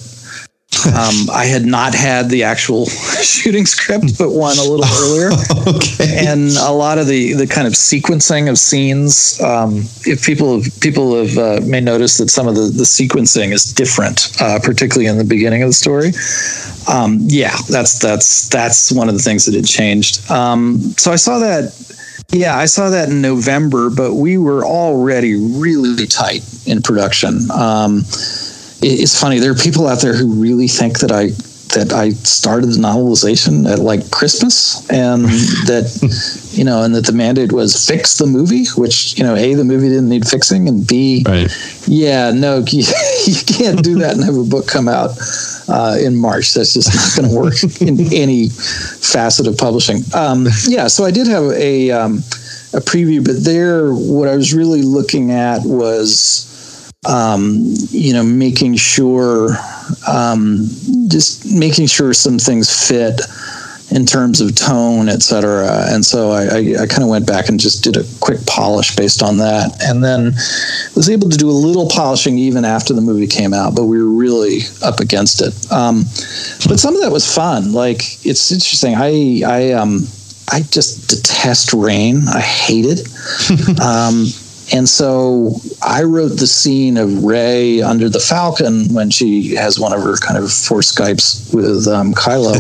um, I had not had the actual shooting script, but one a little earlier. Okay. And a lot of the, the kind of sequencing of scenes, um, if people have, people have uh, may notice that some of the, the sequencing is different, uh, particularly in the beginning of the story. Um, yeah, that's that's that's one of the things that had changed. Um, so I saw that. Yeah, I saw that in November, but we were already really tight in production. Um, It's funny. There are people out there who really think that I that I started the novelization at like Christmas, and that you know, and that the mandate was fix the movie. Which, you know, A, the movie didn't need fixing, and B, right. yeah, no, you, you can't do that and have a book come out uh, in March. That's just not going to work in any facet of publishing. Um, yeah, so I did have a um, a preview, but there, what I was really looking at was. Um, you know, making sure, um, just making sure some things fit in terms of tone, et cetera. And so I, I, I kind of went back and just did a quick polish based on that. And then was able to do a little polishing even after the movie came out, but we were really up against it. Um, but some of that was fun. Like, it's interesting. I, I, um, I just detest rain. I hate it. um, And so I wrote the scene of Rey under the Falcon when she has one of her kind of forced Skypes with um, Kylo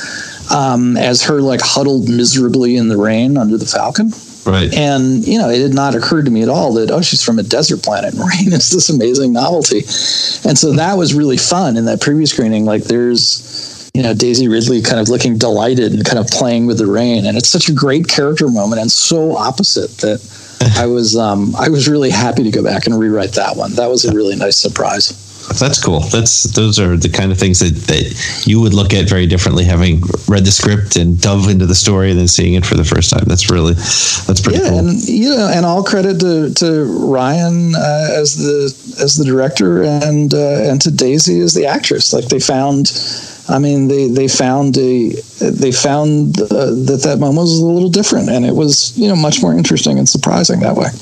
um, as her like huddled miserably in the rain under the Falcon. Right. And, you know, it had not occurred to me at all that, oh, she's from a desert planet and rain is this amazing novelty. And so that was really fun in that preview screening. Like there's, you know, Daisy Ridley kind of looking delighted and kind of playing with the rain. And it's such a great character moment and so opposite that I was um, I was really happy to go back and rewrite that one. That was a really nice surprise. That's cool. That's those are the kind of things that, that you would look at very differently, having read the script and dove into the story and then seeing it for the first time. That's really that's pretty yeah, cool. And you know, and all credit to to Ryan uh, as the as the director and uh, and to Daisy as the actress. Like they found. I mean, they, they found a they found uh, that that moment was a little different, and it was, you know, much more interesting and surprising that way.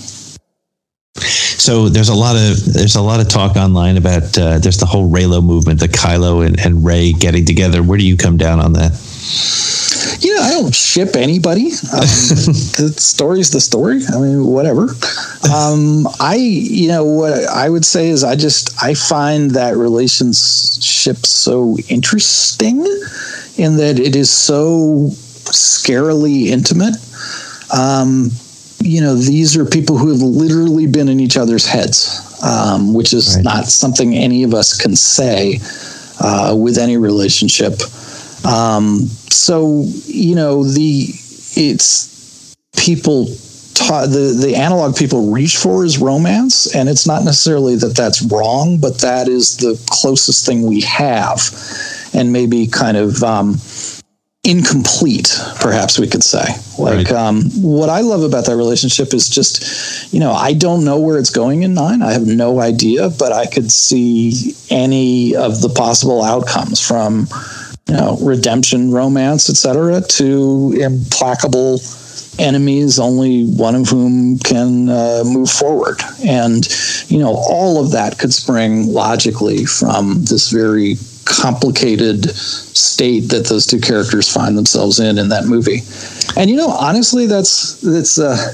So there's a lot of there's a lot of talk online about uh, there's the whole Reylo movement, the Kylo and, and Rey getting together. Where do you come down on that? You know, I don't ship anybody. Um, the story's the story. I mean, whatever. Um, I, you know, what I would say is I just, I find that relationship so interesting in that it is so scarily intimate. Um, you know, these are people who have literally been in each other's heads, um, which is right. not something any of us can say uh, with any relationship. Um, so, you know, the, it's people ta- the, the analog people reach for is romance, and it's not necessarily that that's wrong, but that is the closest thing we have, and maybe kind of, um, incomplete, perhaps we could say. Like, right. um, what I love about that relationship is just, you know, I don't know where it's going in nine. I have no idea, but I could see any of the possible outcomes from, you know, redemption, romance, et cetera, to implacable enemies, only one of whom can uh, move forward. And, you know, all of that could spring logically from this very complicated state that those two characters find themselves in in that movie. And, you know, honestly, that's, that's, uh,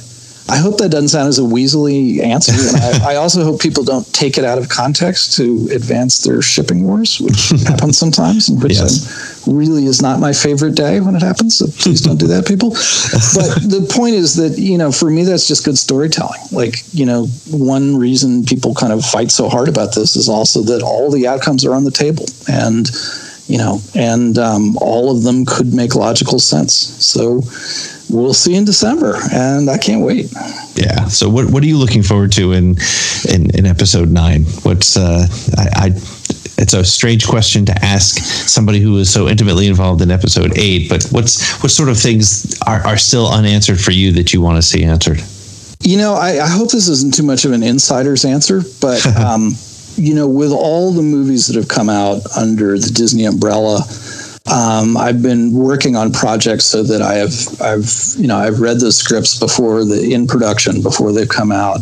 I hope that doesn't sound as a weaselly answer. And I, I also hope people don't take it out of context to advance their shipping wars, which happens sometimes, and which yes. really is not my favorite day when it happens. So please don't do that, people. But the point is that, you know, for me, that's just good storytelling. Like, you know, one reason people kind of fight so hard about this is also that all the outcomes are on the table, and, you know, and um, all of them could make logical sense. So we'll see in December, and I can't wait. Yeah. So what what are you looking forward to in in, in episode nine? What's uh I, I it's a strange question to ask somebody who is so intimately involved in episode eight, but what's what sort of things are, are still unanswered for you that you want to see answered? You know, I, I hope this isn't too much of an insider's answer, but um, you know, with all the movies that have come out under the Disney umbrella, Um, I've been working on projects so that I have, I've, you know, I've read the scripts before the in production, before they've come out,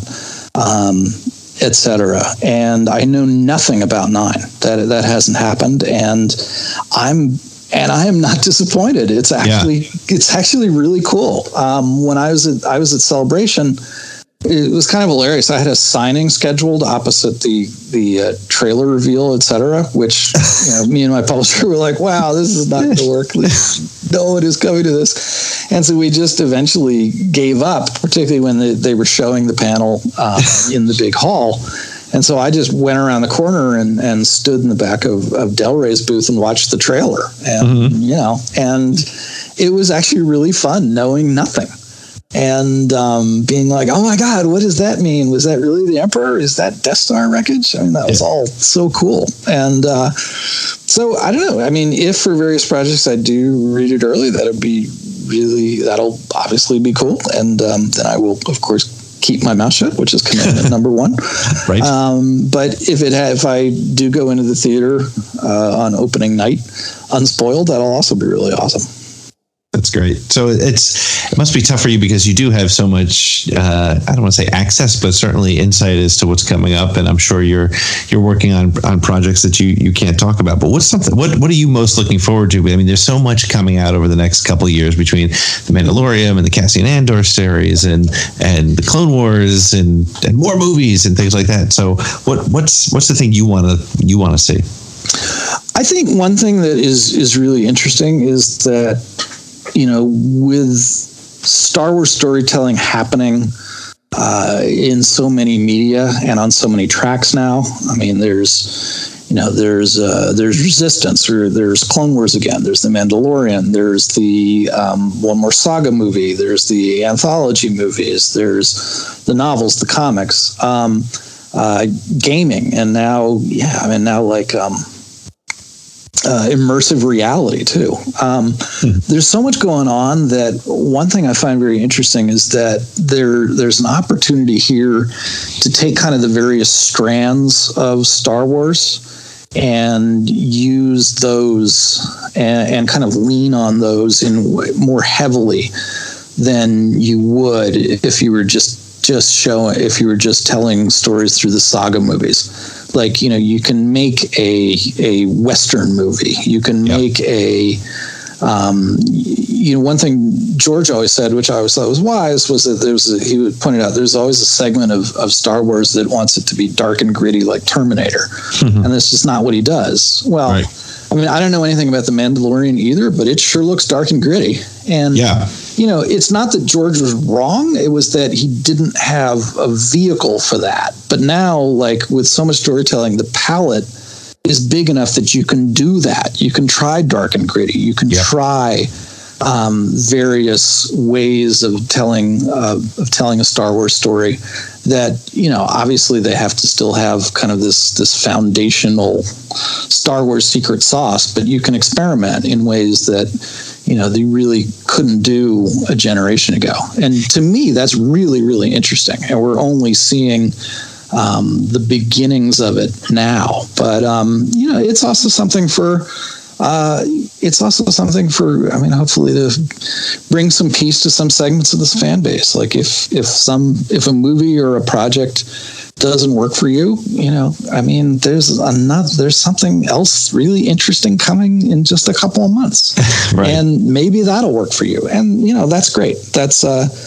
um, et cetera. And I know nothing about nine. That that hasn't happened, and I'm and I am not disappointed. It's actually yeah. it's actually really cool. Um, when I was at I was at Celebration, it was kind of hilarious. I had a signing scheduled opposite the the uh, trailer reveal, et cetera, which, you know, me and my publisher were like, wow, this is not going to work. No one is coming to this. And so we just eventually gave up, particularly when they, they were showing the panel uh, in the big hall. And so I just went around the corner and, and stood in the back of, of Del Rey's booth and watched the trailer. And, mm-hmm. you know, and it was actually really fun knowing nothing. And um, being like, oh my God, what does that mean? Was that really the Emperor? Is that Death Star wreckage? I mean, that was yeah. all so cool. And uh, so I don't know. I mean, if for various projects I do read it early, that'll be really, that'll obviously be cool. And um, then I will, of course, keep my mouth shut, which is commitment number one. Right. Um, but if it ha- if I do go into the theater uh, on opening night unspoiled, that'll also be really awesome. That's great. So it's it must be tough for you because you do have so much. Uh, I don't want to say access, but certainly insight as to what's coming up. And I'm sure you're you're working on on projects that you, you can't talk about. But what's something? What what are you most looking forward to? I mean, there's so much coming out over the next couple of years between the Mandalorian and the Cassian Andor series and and the Clone Wars and and more movies and things like that. So what what's what's the thing you want to you want to see? I think one thing that is is really interesting is that, you know, with Star Wars storytelling happening uh, in so many media and on so many tracks now. I mean, there's, you know, there's uh, there's Resistance, or there's Clone Wars again. There's the Mandalorian. There's the um, One More Saga movie. There's the anthology movies. There's the novels, the comics, um, uh, gaming, and now, yeah, I mean, now like. Um, Uh, immersive reality too. Um, hmm. There's so much going on that one thing I find very interesting is that there there's an opportunity here to take kind of the various strands of Star Wars and use those and, and kind of lean on those in more heavily than you would if you were just just showing if you were just telling stories through the saga movies. Like, you know, you can make a a Western movie. You can yep. make a, um, you know, one thing George always said, which I always thought was wise, was that there was a, he would point out there's always a segment of, of Star Wars that wants it to be dark and gritty like Terminator, mm-hmm. and that's just not what he does. Well, right. I mean, I don't know anything about the Mandalorian either, but it sure looks dark and gritty. And yeah. you know, it's not that George was wrong. It was that he didn't have a vehicle for that. But now, like with so much storytelling, the palette is big enough that you can do that. You can try dark and gritty. You can yep. try um, various ways of telling uh, of telling a Star Wars story. That, you know, obviously they have to still have kind of this this foundational Star Wars secret sauce, but you can experiment in ways that, you know, they really couldn't do a generation ago. And to me, that's really, really interesting. And we're only seeing um, the beginnings of it now. But, um, you know, it's also something for, uh, it's also something for, I mean, hopefully to bring some peace to some segments of this fan base. Like if, if some, if a movie or a project doesn't work for you, you know, I mean, there's another, there's something else really interesting coming in just a couple of months. Right. And maybe that'll work for you. And, you know, that's great. That's, uh,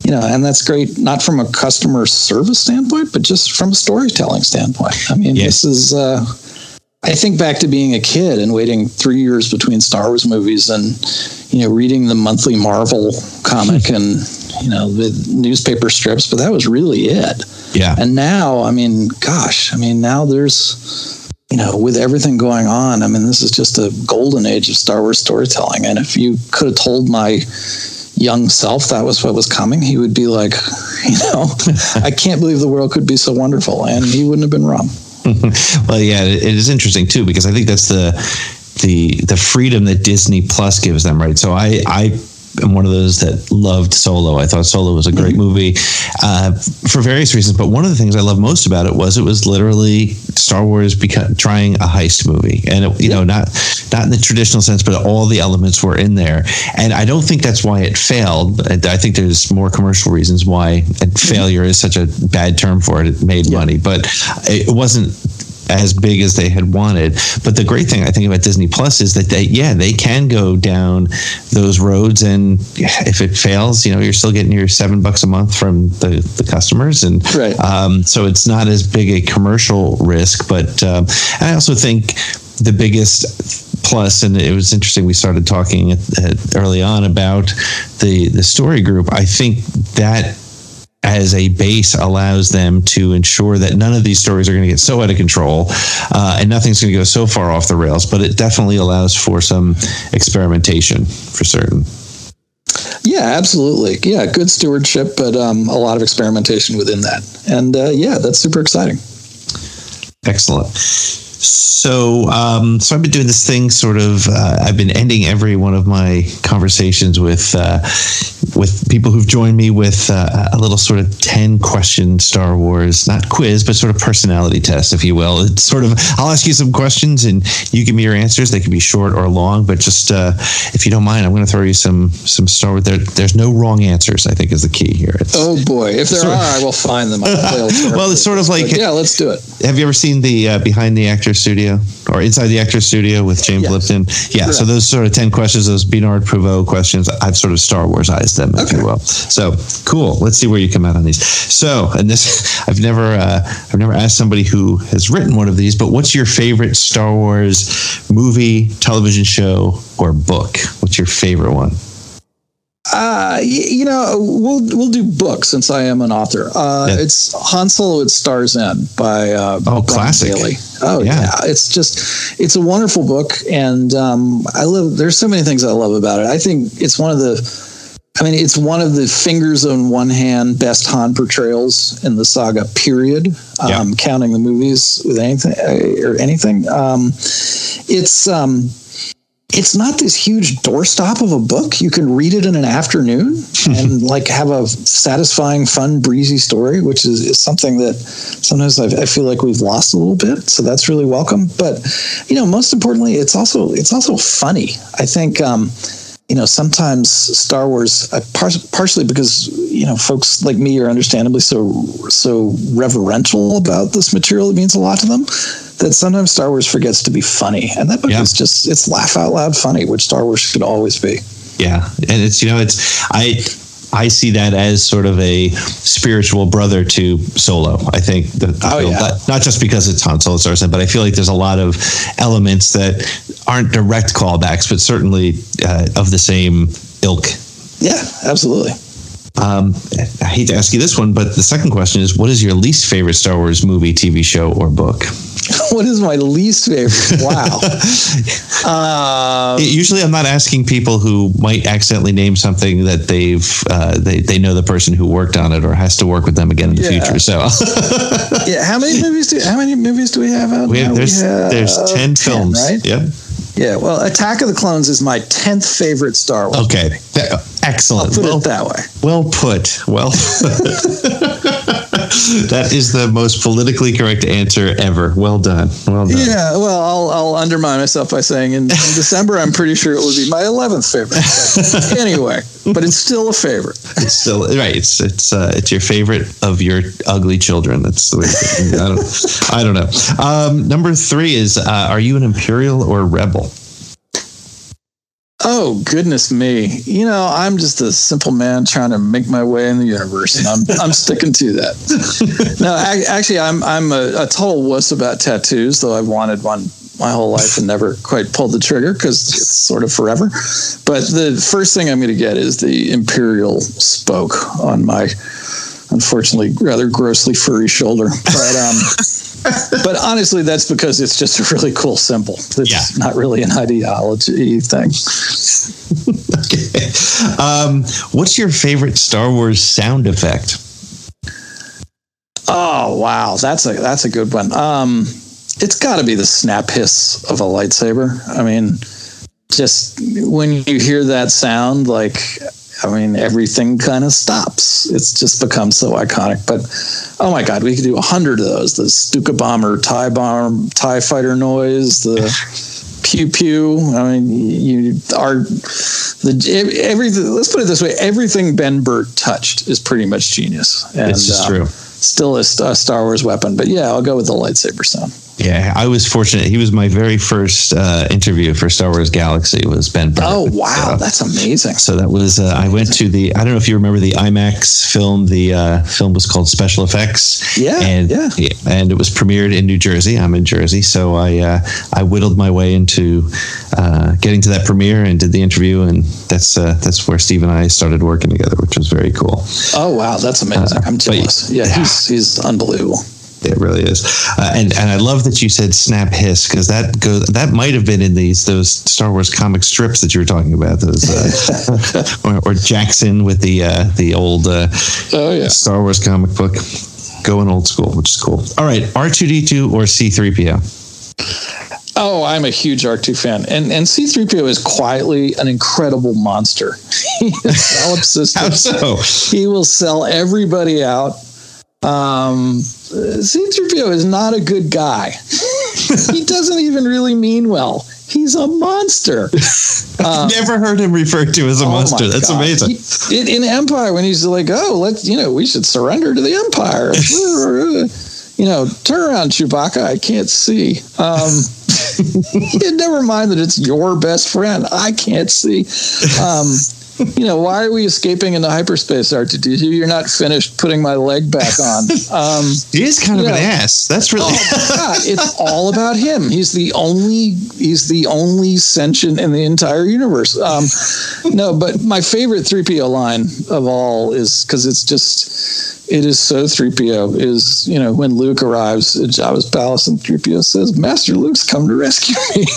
you know, and that's great, not from a customer service standpoint, but just from a storytelling standpoint. I mean, yeah. this is, uh, I think back to being a kid and waiting three years between Star Wars movies and, you know, reading the monthly Marvel comic and, you know, the newspaper strips, but that was really it. Yeah. And now, I mean, gosh, I mean, now there's, you know, with everything going on, I mean, this is just a golden age of Star Wars storytelling. And if you could have told my young self that was what was coming, he would be like, you know, I can't believe the world could be so wonderful. And he wouldn't have been wrong. Well, yeah, it is interesting too, because I think that's the the the freedom that Disney Plus gives them, right? So I I am one of those that loved Solo. I thought Solo was a great mm-hmm. movie uh, for various reasons, but one of the things I loved most about it was it was literally Star Wars beca- trying a heist movie, and it, you yeah. know, not not in the traditional sense, but all the elements were in there. And I don't think that's why it failed. I think there's more commercial reasons why. And mm-hmm. failure is such a bad term for it. It made yeah. money, but it wasn't as big as they had wanted. But the great thing I think about Disney Plus is that they, yeah, they can go down those roads, and if it fails, you know, you're still getting your seven bucks a month from the, the customers, and right. um, so it's not as big a commercial risk. But um, and I also think the biggest plus, and it was interesting, we started talking at, at early on about the the story group. I think that as a base allows them to ensure that none of these stories are going to get so out of control uh, and nothing's going to go so far off the rails, but it definitely allows for some experimentation for certain. Yeah, absolutely. Yeah, good stewardship, but um, a lot of experimentation within that. And uh, yeah, that's super exciting. Excellent. So, um, so I've been doing this thing sort of, uh, I've been ending every one of my conversations with, uh, with people who've joined me with uh, a little sort of ten question Star Wars, not quiz, but sort of personality test, if you will. It's sort of, I'll ask you some questions and you give me your answers. They can be short or long, but just, uh, if you don't mind, I'm going to throw you some, some Star Wars. There, there's no wrong answers, I think, is the key here. It's, oh boy. If there are, I will find them. Well, it's sort of like, but yeah, let's do it. Have you ever seen the uh, Behind the Actors Studio or Inside the Actors Studio with James yes. Lipton? Yeah. Correct. So those sort of ten questions, those Bernard Pivot questions, I've sort of Star Wars-ized them, if okay. you will. So cool. Let's see where you come out on these. So, and this, I've never, uh, I've never asked somebody who has written one of these, but what's your favorite Star Wars movie, television show, or book? What's your favorite one? Uh, you know, we'll we'll do books since I am an author. Uh, yeah. It's Han Solo at Star's End by uh, oh, classic. Bailey. Oh yeah. yeah, it's just it's a wonderful book, and um, I love. There's so many things I love about it. I think it's one of the. I mean, it's one of the fingers on one hand best Han portrayals in the saga. Period. Um, yeah. Counting the movies with anything or anything. Um, it's. Um, It's not this huge doorstop of a book. You can read it in an afternoon and like have a satisfying, fun, breezy story, which is, is something that sometimes I, I feel like we've lost a little bit. So that's really welcome. But, you know, most importantly, it's also it's also funny. I think, um, you know, sometimes Star Wars, uh, par- partially because, you know, folks like me are understandably so so reverential about this material. It means a lot to them. That sometimes Star Wars forgets to be funny. And that book yeah. is just, it's laugh out loud funny, which Star Wars should always be. Yeah. And it's, you know, it's, I, I see that as sort of a spiritual brother to Solo. I think that, oh, you know, yeah. not, not just because it's Han Solo, but I feel like there's a lot of elements that aren't direct callbacks, but certainly uh, of the same ilk. Yeah, absolutely. Um, I hate to ask you this one, but the second question is, what is your least favorite Star Wars movie, T V show, or book? What is my least favorite? Wow. um, Usually I'm not asking people who might accidentally name something that they've, uh, they, they know the person who worked on it or has to work with them again in the yeah. future. So yeah. How many movies do, how many movies do we have out we have, now? There's, we have there's ten, ten films, right? Yep. Yeah, well, Attack of the Clones is my tenth favorite Star Wars okay. movie. That, excellent. I'll put well, it that way. Well put. Well that is the most politically correct answer ever. Well done. Well done. Yeah, well, I'll, I'll undermine myself by saying in, in December, I'm pretty sure it would be my eleventh favorite. But anyway, but it's still a favorite. It's still, right. It's it's uh, it's your favorite of your ugly children. That's the way I don't, I don't know. Um, number three is, uh, are you an Imperial or Rebel? Oh, goodness me. You know, I'm just a simple man trying to make my way in the universe, and I'm I'm sticking to that. No, I, actually, I'm I'm a, a total wuss about tattoos, though I've wanted one my whole life and never quite pulled the trigger because it's sort of forever. But the first thing I'm going to get is the Imperial spoke on my, unfortunately, rather grossly furry shoulder. But um, but honestly, that's because it's just a really cool symbol. It's Yeah. not really an ideology thing. Okay. Um, what's your favorite Star Wars sound effect? Oh wow, that's a that's a good one. Um, it's got to be the snap hiss of a lightsaber. I mean, just when you hear that sound, like, I mean, everything kind of stops. It's just become so iconic. But oh my God, we could do a hundred of those. The Stuka bomber, TIE bomb, TIE fighter noise, the pew pew. I mean, you are the everything. Let's put it this way: everything Ben Burt touched is pretty much genius. And, It's just uh, true. Still a, a Star Wars weapon, but yeah, I'll go with the lightsaber sound. Yeah, I was fortunate. He was my very first uh, interview for Star Wars Galaxy. Was Ben Burt. Oh wow, So- that's amazing. So that was, uh, I went to the, I don't know if you remember the IMAX film. The uh, film was called Special Effects. Yeah, and, yeah. And it was premiered in New Jersey. I'm in Jersey. So I uh, I whittled my way into uh, getting to that premiere and did the interview. And that's uh, that's where Steve and I started working together, which was very cool. Oh wow, that's amazing. I'm but- jealous. Yeah, he's he's unbelievable. It really is, uh, and and I love that you said snap hiss because that goes that might have been in these those Star Wars comic strips that you were talking about, those uh, or, or Jackson with the uh, the old uh, Oh yeah. Star Wars comic book, going old school, which is cool. All right, R two D two or C three P O? Oh, I'm a huge R two fan, and and C three P O is quietly an incredible monster. He develops systems. How so? He will sell everybody out. Um, C three P O is not a good guy. He doesn't even really mean well. He's a monster. I've never heard him referred to as a Oh monster. my That's God. amazing. He, in, in Empire, when he's like, "Oh, let's, you know, we should surrender to the Empire." You know, turn around, Chewbacca. I can't see. Um, never mind that it's your best friend. I can't see. Um, you know, why are we escaping into hyperspace, R two D two? You're not finished putting my leg back on. Um, He is kind of you an know, ass. That's really. Oh my God, it's all about him. He's the only he's the only sentient in the entire universe. Um, no, but my favorite three P O line of all is because it's just it is so three P O is, you know, when Luke arrives at Jabba's palace and three P O says, "Master Luke's come to rescue me."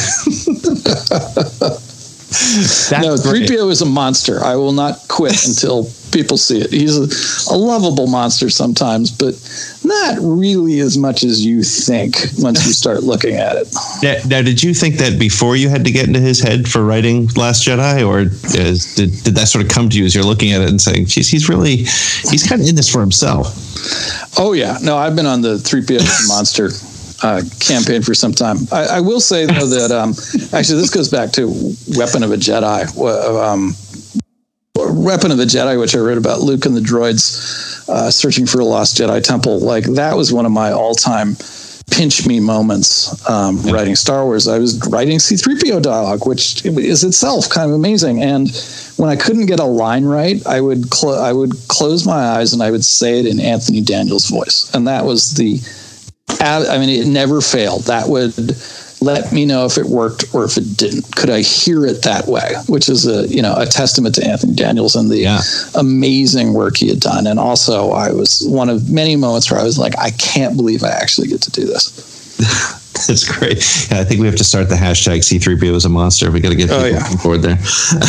No, three P O is a monster. I will not quit until people see it. He's a, a lovable monster sometimes, but not really as much as you think once you start looking at it. Now, now, did you think that before you had to get into his head for writing Last Jedi, or is, did did that sort of come to you as you're looking at it and saying, "Geez, he's really he's kind of in this for himself"? Oh yeah, no, I've been on the three P O monster uh, campaign for some time. I, I will say though that um, actually this goes back to Weapon of a Jedi. Um, Weapon of the Jedi, which I wrote about Luke and the droids uh, searching for a lost Jedi temple. Like that was one of my all-time pinch me moments um, yeah. writing Star Wars. I was writing C three P O dialogue, which is itself kind of amazing. And when I couldn't get a line right, I would cl- I would close my eyes and I would say it in Anthony Daniels' voice, and that was the. I mean, it never failed. That would let me know if it worked or if it didn't. Could I hear it that way? Which is a, you know, a testament to Anthony Daniels and the yeah. amazing work he had done. And also I was one of many moments where I was like, I can't believe I actually get to do this. That's great. Yeah, I think we have to start the hashtag C three P O as a monster. We got to get people oh, yeah. on board there.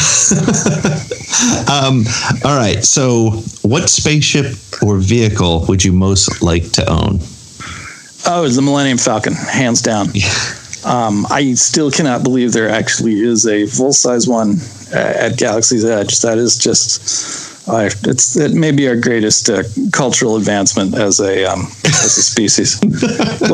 um, all right. So what spaceship or vehicle would you most like to own? Oh, it's the Millennium Falcon, hands down. Yeah. Um, I still cannot believe there actually is a full-size one at Galaxy's Edge. That is just, uh, it's it may be our greatest uh, cultural advancement as a um, as a species. Well,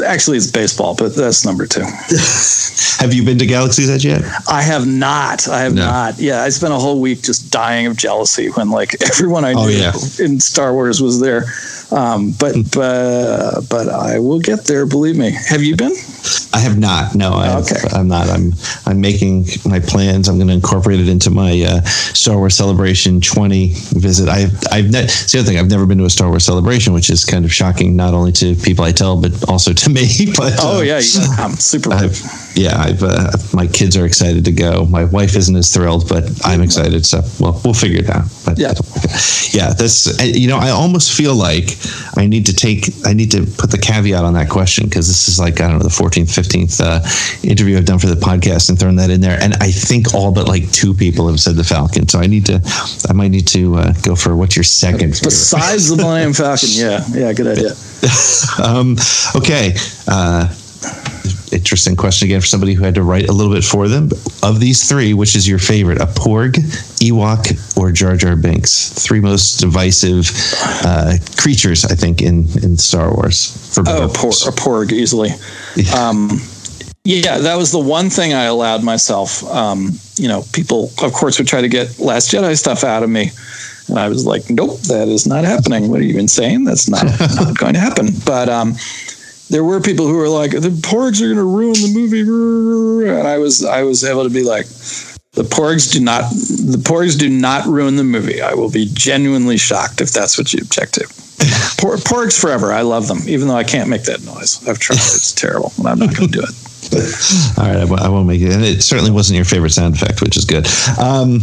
actually it's baseball, but that's number two. Have you been to Galaxy's Edge yet? I have not. I have no. not. Yeah, I spent a whole week just dying of jealousy when like everyone I knew oh, yeah. in Star Wars was there. Um, but but but I will get there. Believe me. Have you been? I have not. No, I have, okay. I'm not. I'm I'm making my plans. I'm going to incorporate it into my uh, Star Wars Celebration twenty visit. I've I've ne- it's the other thing. I've never been to a Star Wars Celebration, which is kind of shocking, not only to people I tell, but also to me. But oh uh, yeah, you I'm super. I've, yeah, I've uh, my kids are excited to go. My wife isn't as thrilled, but I'm excited. So well, we'll figure it out. But yeah, yeah. That's you know, I almost feel like I need to take. I need to put the caveat on that question because this is like I don't know the fourteenth, fifteenth uh, interview I've done for the podcast and thrown that in there, and I think all but like two people have said the Falcon. So I need to. I might need to uh, go for what's your second favorite? Besides the Millennium Falcon. Yeah, yeah, good idea. um, okay. Uh, Interesting question again for somebody who had to write a little bit for them. Of these three, which is your favorite? A Porg, Ewok, or Jar Jar Binks? Three most divisive uh, creatures, I think, in, in Star Wars. For oh, por- a Porg, easily. Yeah. Um, yeah, that was the one thing I allowed myself. Um, you know, people, of course, would try to get Last Jedi stuff out of me. And I was like, nope, that is not happening. What are you insane? That's not, not going to happen. But um, there were people who were like, the Porgs are going to ruin the movie. And I was I was able to be like, the Porgs do not the Porgs do not ruin the movie. I will be genuinely shocked if that's what you object to. Por- Porgs forever. I love them, even though I can't make that noise. I've tried. It's terrible, and I'm not going to do it. All right, I, w- I won't make it. And it certainly wasn't your favorite sound effect, which is good. Um,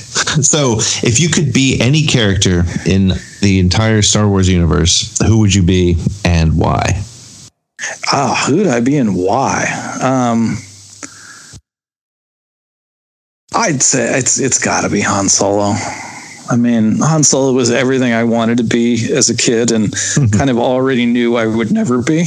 so if you could be any character in the entire Star Wars universe, who would you be and why? Ah, oh, who would I be and why? Um, I'd say it's it's got to be Han Solo. I mean, Han Solo was everything I wanted to be as a kid and kind of already knew I would never be.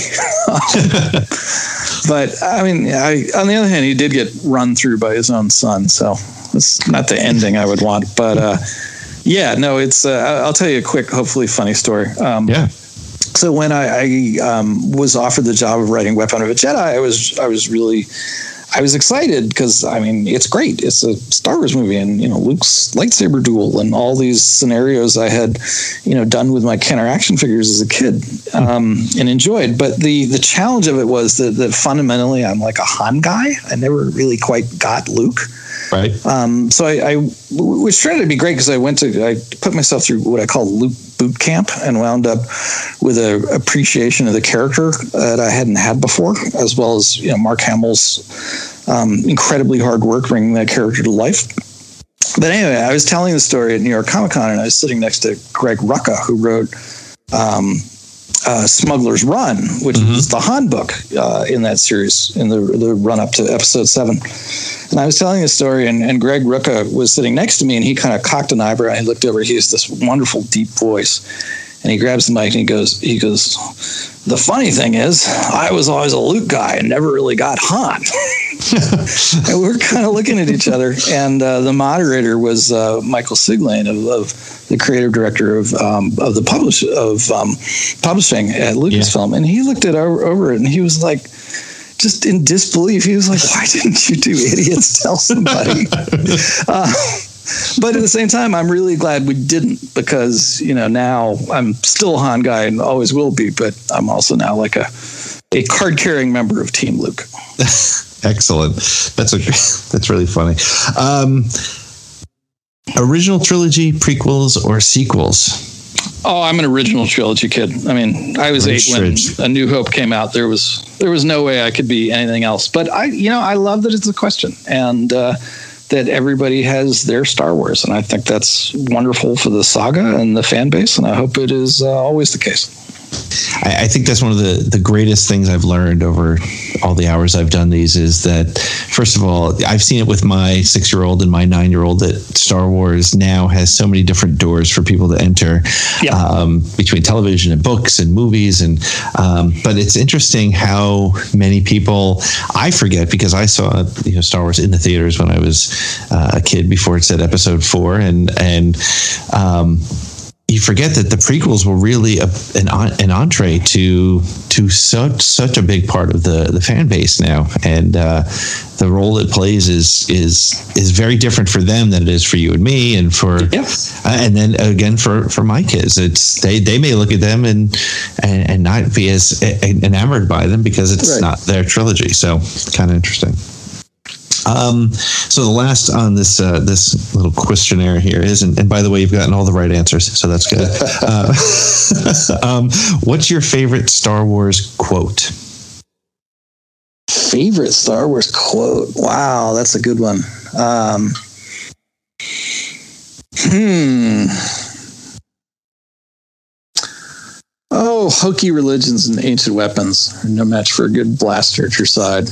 But, I mean, I, on the other hand, he did get run through by his own son, so it's not the ending I would want. But, uh, yeah, no, it's, uh, I'll tell you a quick, hopefully funny story. Um, yeah. So when I, I um, was offered the job of writing Weapon of a Jedi, I was I was really... I was excited because, I mean, it's great. It's a Star Wars movie and, you know, Luke's lightsaber duel and all these scenarios I had, you know, done with my Kenner action figures as a kid um, and enjoyed. But the the challenge of it was that, that fundamentally I'm like a Han guy. I never really quite got Luke. Right. Um, so I, I, which turned out to be great because I went to, I put myself through what I call Luke boot camp and wound up with an appreciation of the character that I hadn't had before, as well as, you know, Mark Hamill's um, incredibly hard work bringing that character to life. But anyway, I was telling the story at New York Comic Con and I was sitting next to Greg Rucka, who wrote um, uh, Smuggler's Run, which mm-hmm. is the Han book uh, in that series, in the, the run up to episode seven. And I was telling a story, and, and Greg Rucka was sitting next to me, and he kind of cocked an eyebrow, and he looked over. He has this wonderful, deep voice, and he grabs the mic, and he goes, "He goes, the funny thing is, I was always a Luke guy and never really got Han." And we were kind of looking at each other, and uh, the moderator was uh, Michael Siglane, of, of the creative director of um, of the publish of um, publishing at Lucasfilm, yeah. And he looked at over, over it, and he was like, just in disbelief. He was like, "Why didn't you two idiots tell somebody?" uh, but at the same time, I'm really glad we didn't, because, you know, now I'm still a Han guy and always will be, but I'm also now like a a card carrying member of Team Luke. Excellent. That's a that's really funny. Um, original trilogy, prequels, or sequels? Oh, I'm an original trilogy kid. I mean, I was Rich, eight when Rich. A New Hope came out. There was there was no way I could be anything else. But I, you know, I love that it's a question, and uh, that everybody has their Star Wars, and I think that's wonderful for the saga and the fan base, and I hope it is uh, always the case. I, I think that's one of the, the greatest things I've learned over all the hours I've done these is that, first of all, I've seen it with my six-year-old and my nine-year-old that Star Wars now has so many different doors for people to enter, yeah. um, between television and books and movies. And um, but it's interesting how many people, I forget, because I saw, you know, Star Wars in the theaters when I was uh, a kid before it said episode four. And, and um, you forget that the prequels were really a, an an entree to to such such a big part of the, the fan base now, and uh, the role it plays is is is very different for them than it is for you and me, and for yep. uh, and then again for, for my kids. It's they, they may look at them and, and and not be as enamored by them because it's right. not their trilogy. So kind of interesting. Um, so the last on this uh, this little questionnaire here is, and, and by the way, you've gotten all the right answers, so that's good. Uh, um, what's your favorite Star Wars quote? Favorite Star Wars quote? Wow, that's a good one. Um, hmm. Oh, hokey religions and ancient weapons are no match for a good blaster at your side.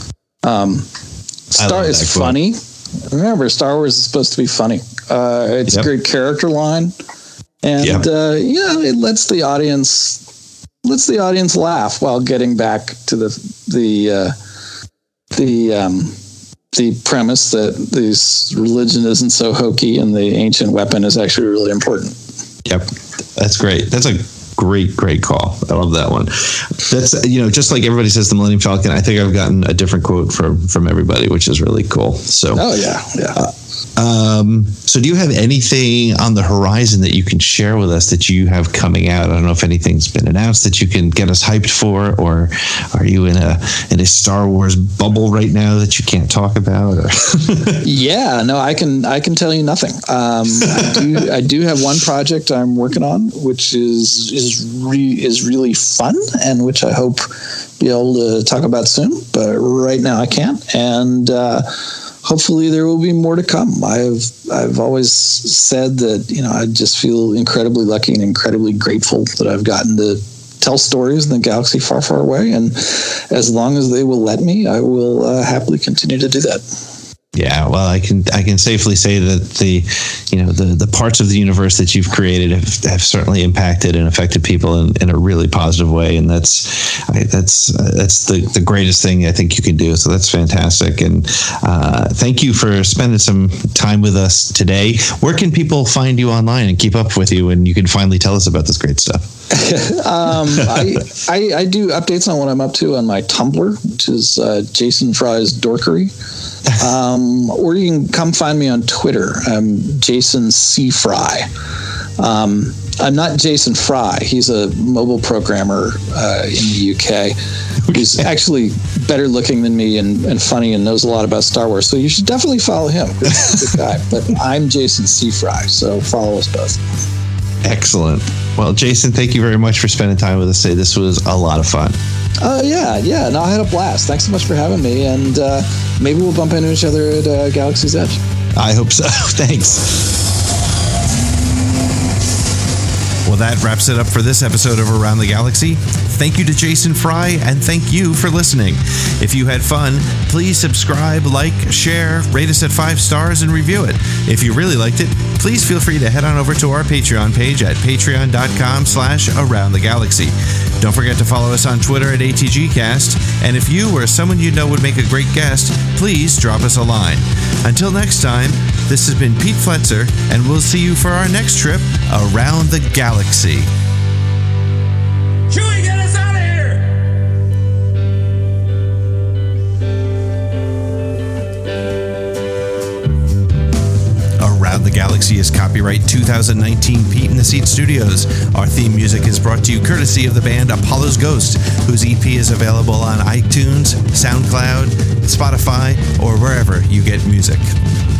Um, Star is funny. Remember, Star Wars is supposed to be funny. Uh, it's yep. a great character line, and yep. uh, you know, it lets the audience lets the audience laugh while getting back to the the uh, the um, the premise that this religion isn't so hokey and the ancient weapon is actually really important. Yep, that's great. That's a Great, great call. I love that one. That's, you know, just like everybody says the Millennium Falcon, I think I've gotten a different quote from, from everybody, which is really cool. So, oh, yeah, yeah. Uh, um, so do you have anything on the horizon that you can share with us that you have coming out? I don't know if anything's been announced that you can get us hyped for, or are you in a in a Star Wars bubble right now that you can't talk about? Or yeah, no, I can I can tell you nothing. Um, I do I do have one project I'm working on, which is is re, is really fun, and which I hope be able to talk about soon. But right now I can't, and. Uh, Hopefully there will be more to come. I've I've always said that, you know, I just feel incredibly lucky and incredibly grateful that I've gotten to tell stories in the galaxy far, far away. And as long as they will let me, I will uh, happily continue to do that. Yeah, well, I can I can safely say that the you know the, the parts of the universe that you've created have, have certainly impacted and affected people in, in a really positive way, and that's I, that's uh, that's the, the greatest thing I think you can do. So that's fantastic, and uh, thank you for spending some time with us today. Where can people find you online and keep up with you, and you can finally tell us about this great stuff? um, I, I I do updates on what I'm up to on my Tumblr, which is uh, Jason Fry's Dorkery. Um, or you can come find me on Twitter. I'm Jason C. Fry. Um, I'm not Jason Fry. He's a mobile programmer uh, in the U K. He's actually better looking than me and, and funny and knows a lot about Star Wars. So you should definitely follow him. He's a good guy. But I'm Jason C. Fry, so follow us both. Excellent. Well, Jason, thank you very much for spending time with us today. This was a lot of fun. Uh, yeah, yeah. No, I had a blast. Thanks so much for having me. And uh, maybe we'll bump into each other at uh, Galaxy's Edge. I hope so. Thanks. Well, that wraps it up for this episode of Around the Galaxy. Thank you to Jason Fry, and thank you for listening. If you had fun, please subscribe, like, share, rate us at five stars, and review it. If you really liked it, please feel free to head on over to our Patreon page at patreon.com slash Around the Galaxy. Don't forget to follow us on Twitter at A T G Cast, and if you or someone you know would make a great guest, please drop us a line. Until next time, this has been Pete Fletzer, and we'll see you for our next trip around the galaxy. Chewie, get us out of here! Around the Galaxy is copyright two thousand nineteen Pete in the Seat Studios. Our theme music is brought to you courtesy of the band Apollo's Ghost, whose E P is available on iTunes, SoundCloud, Spotify, or wherever you get music.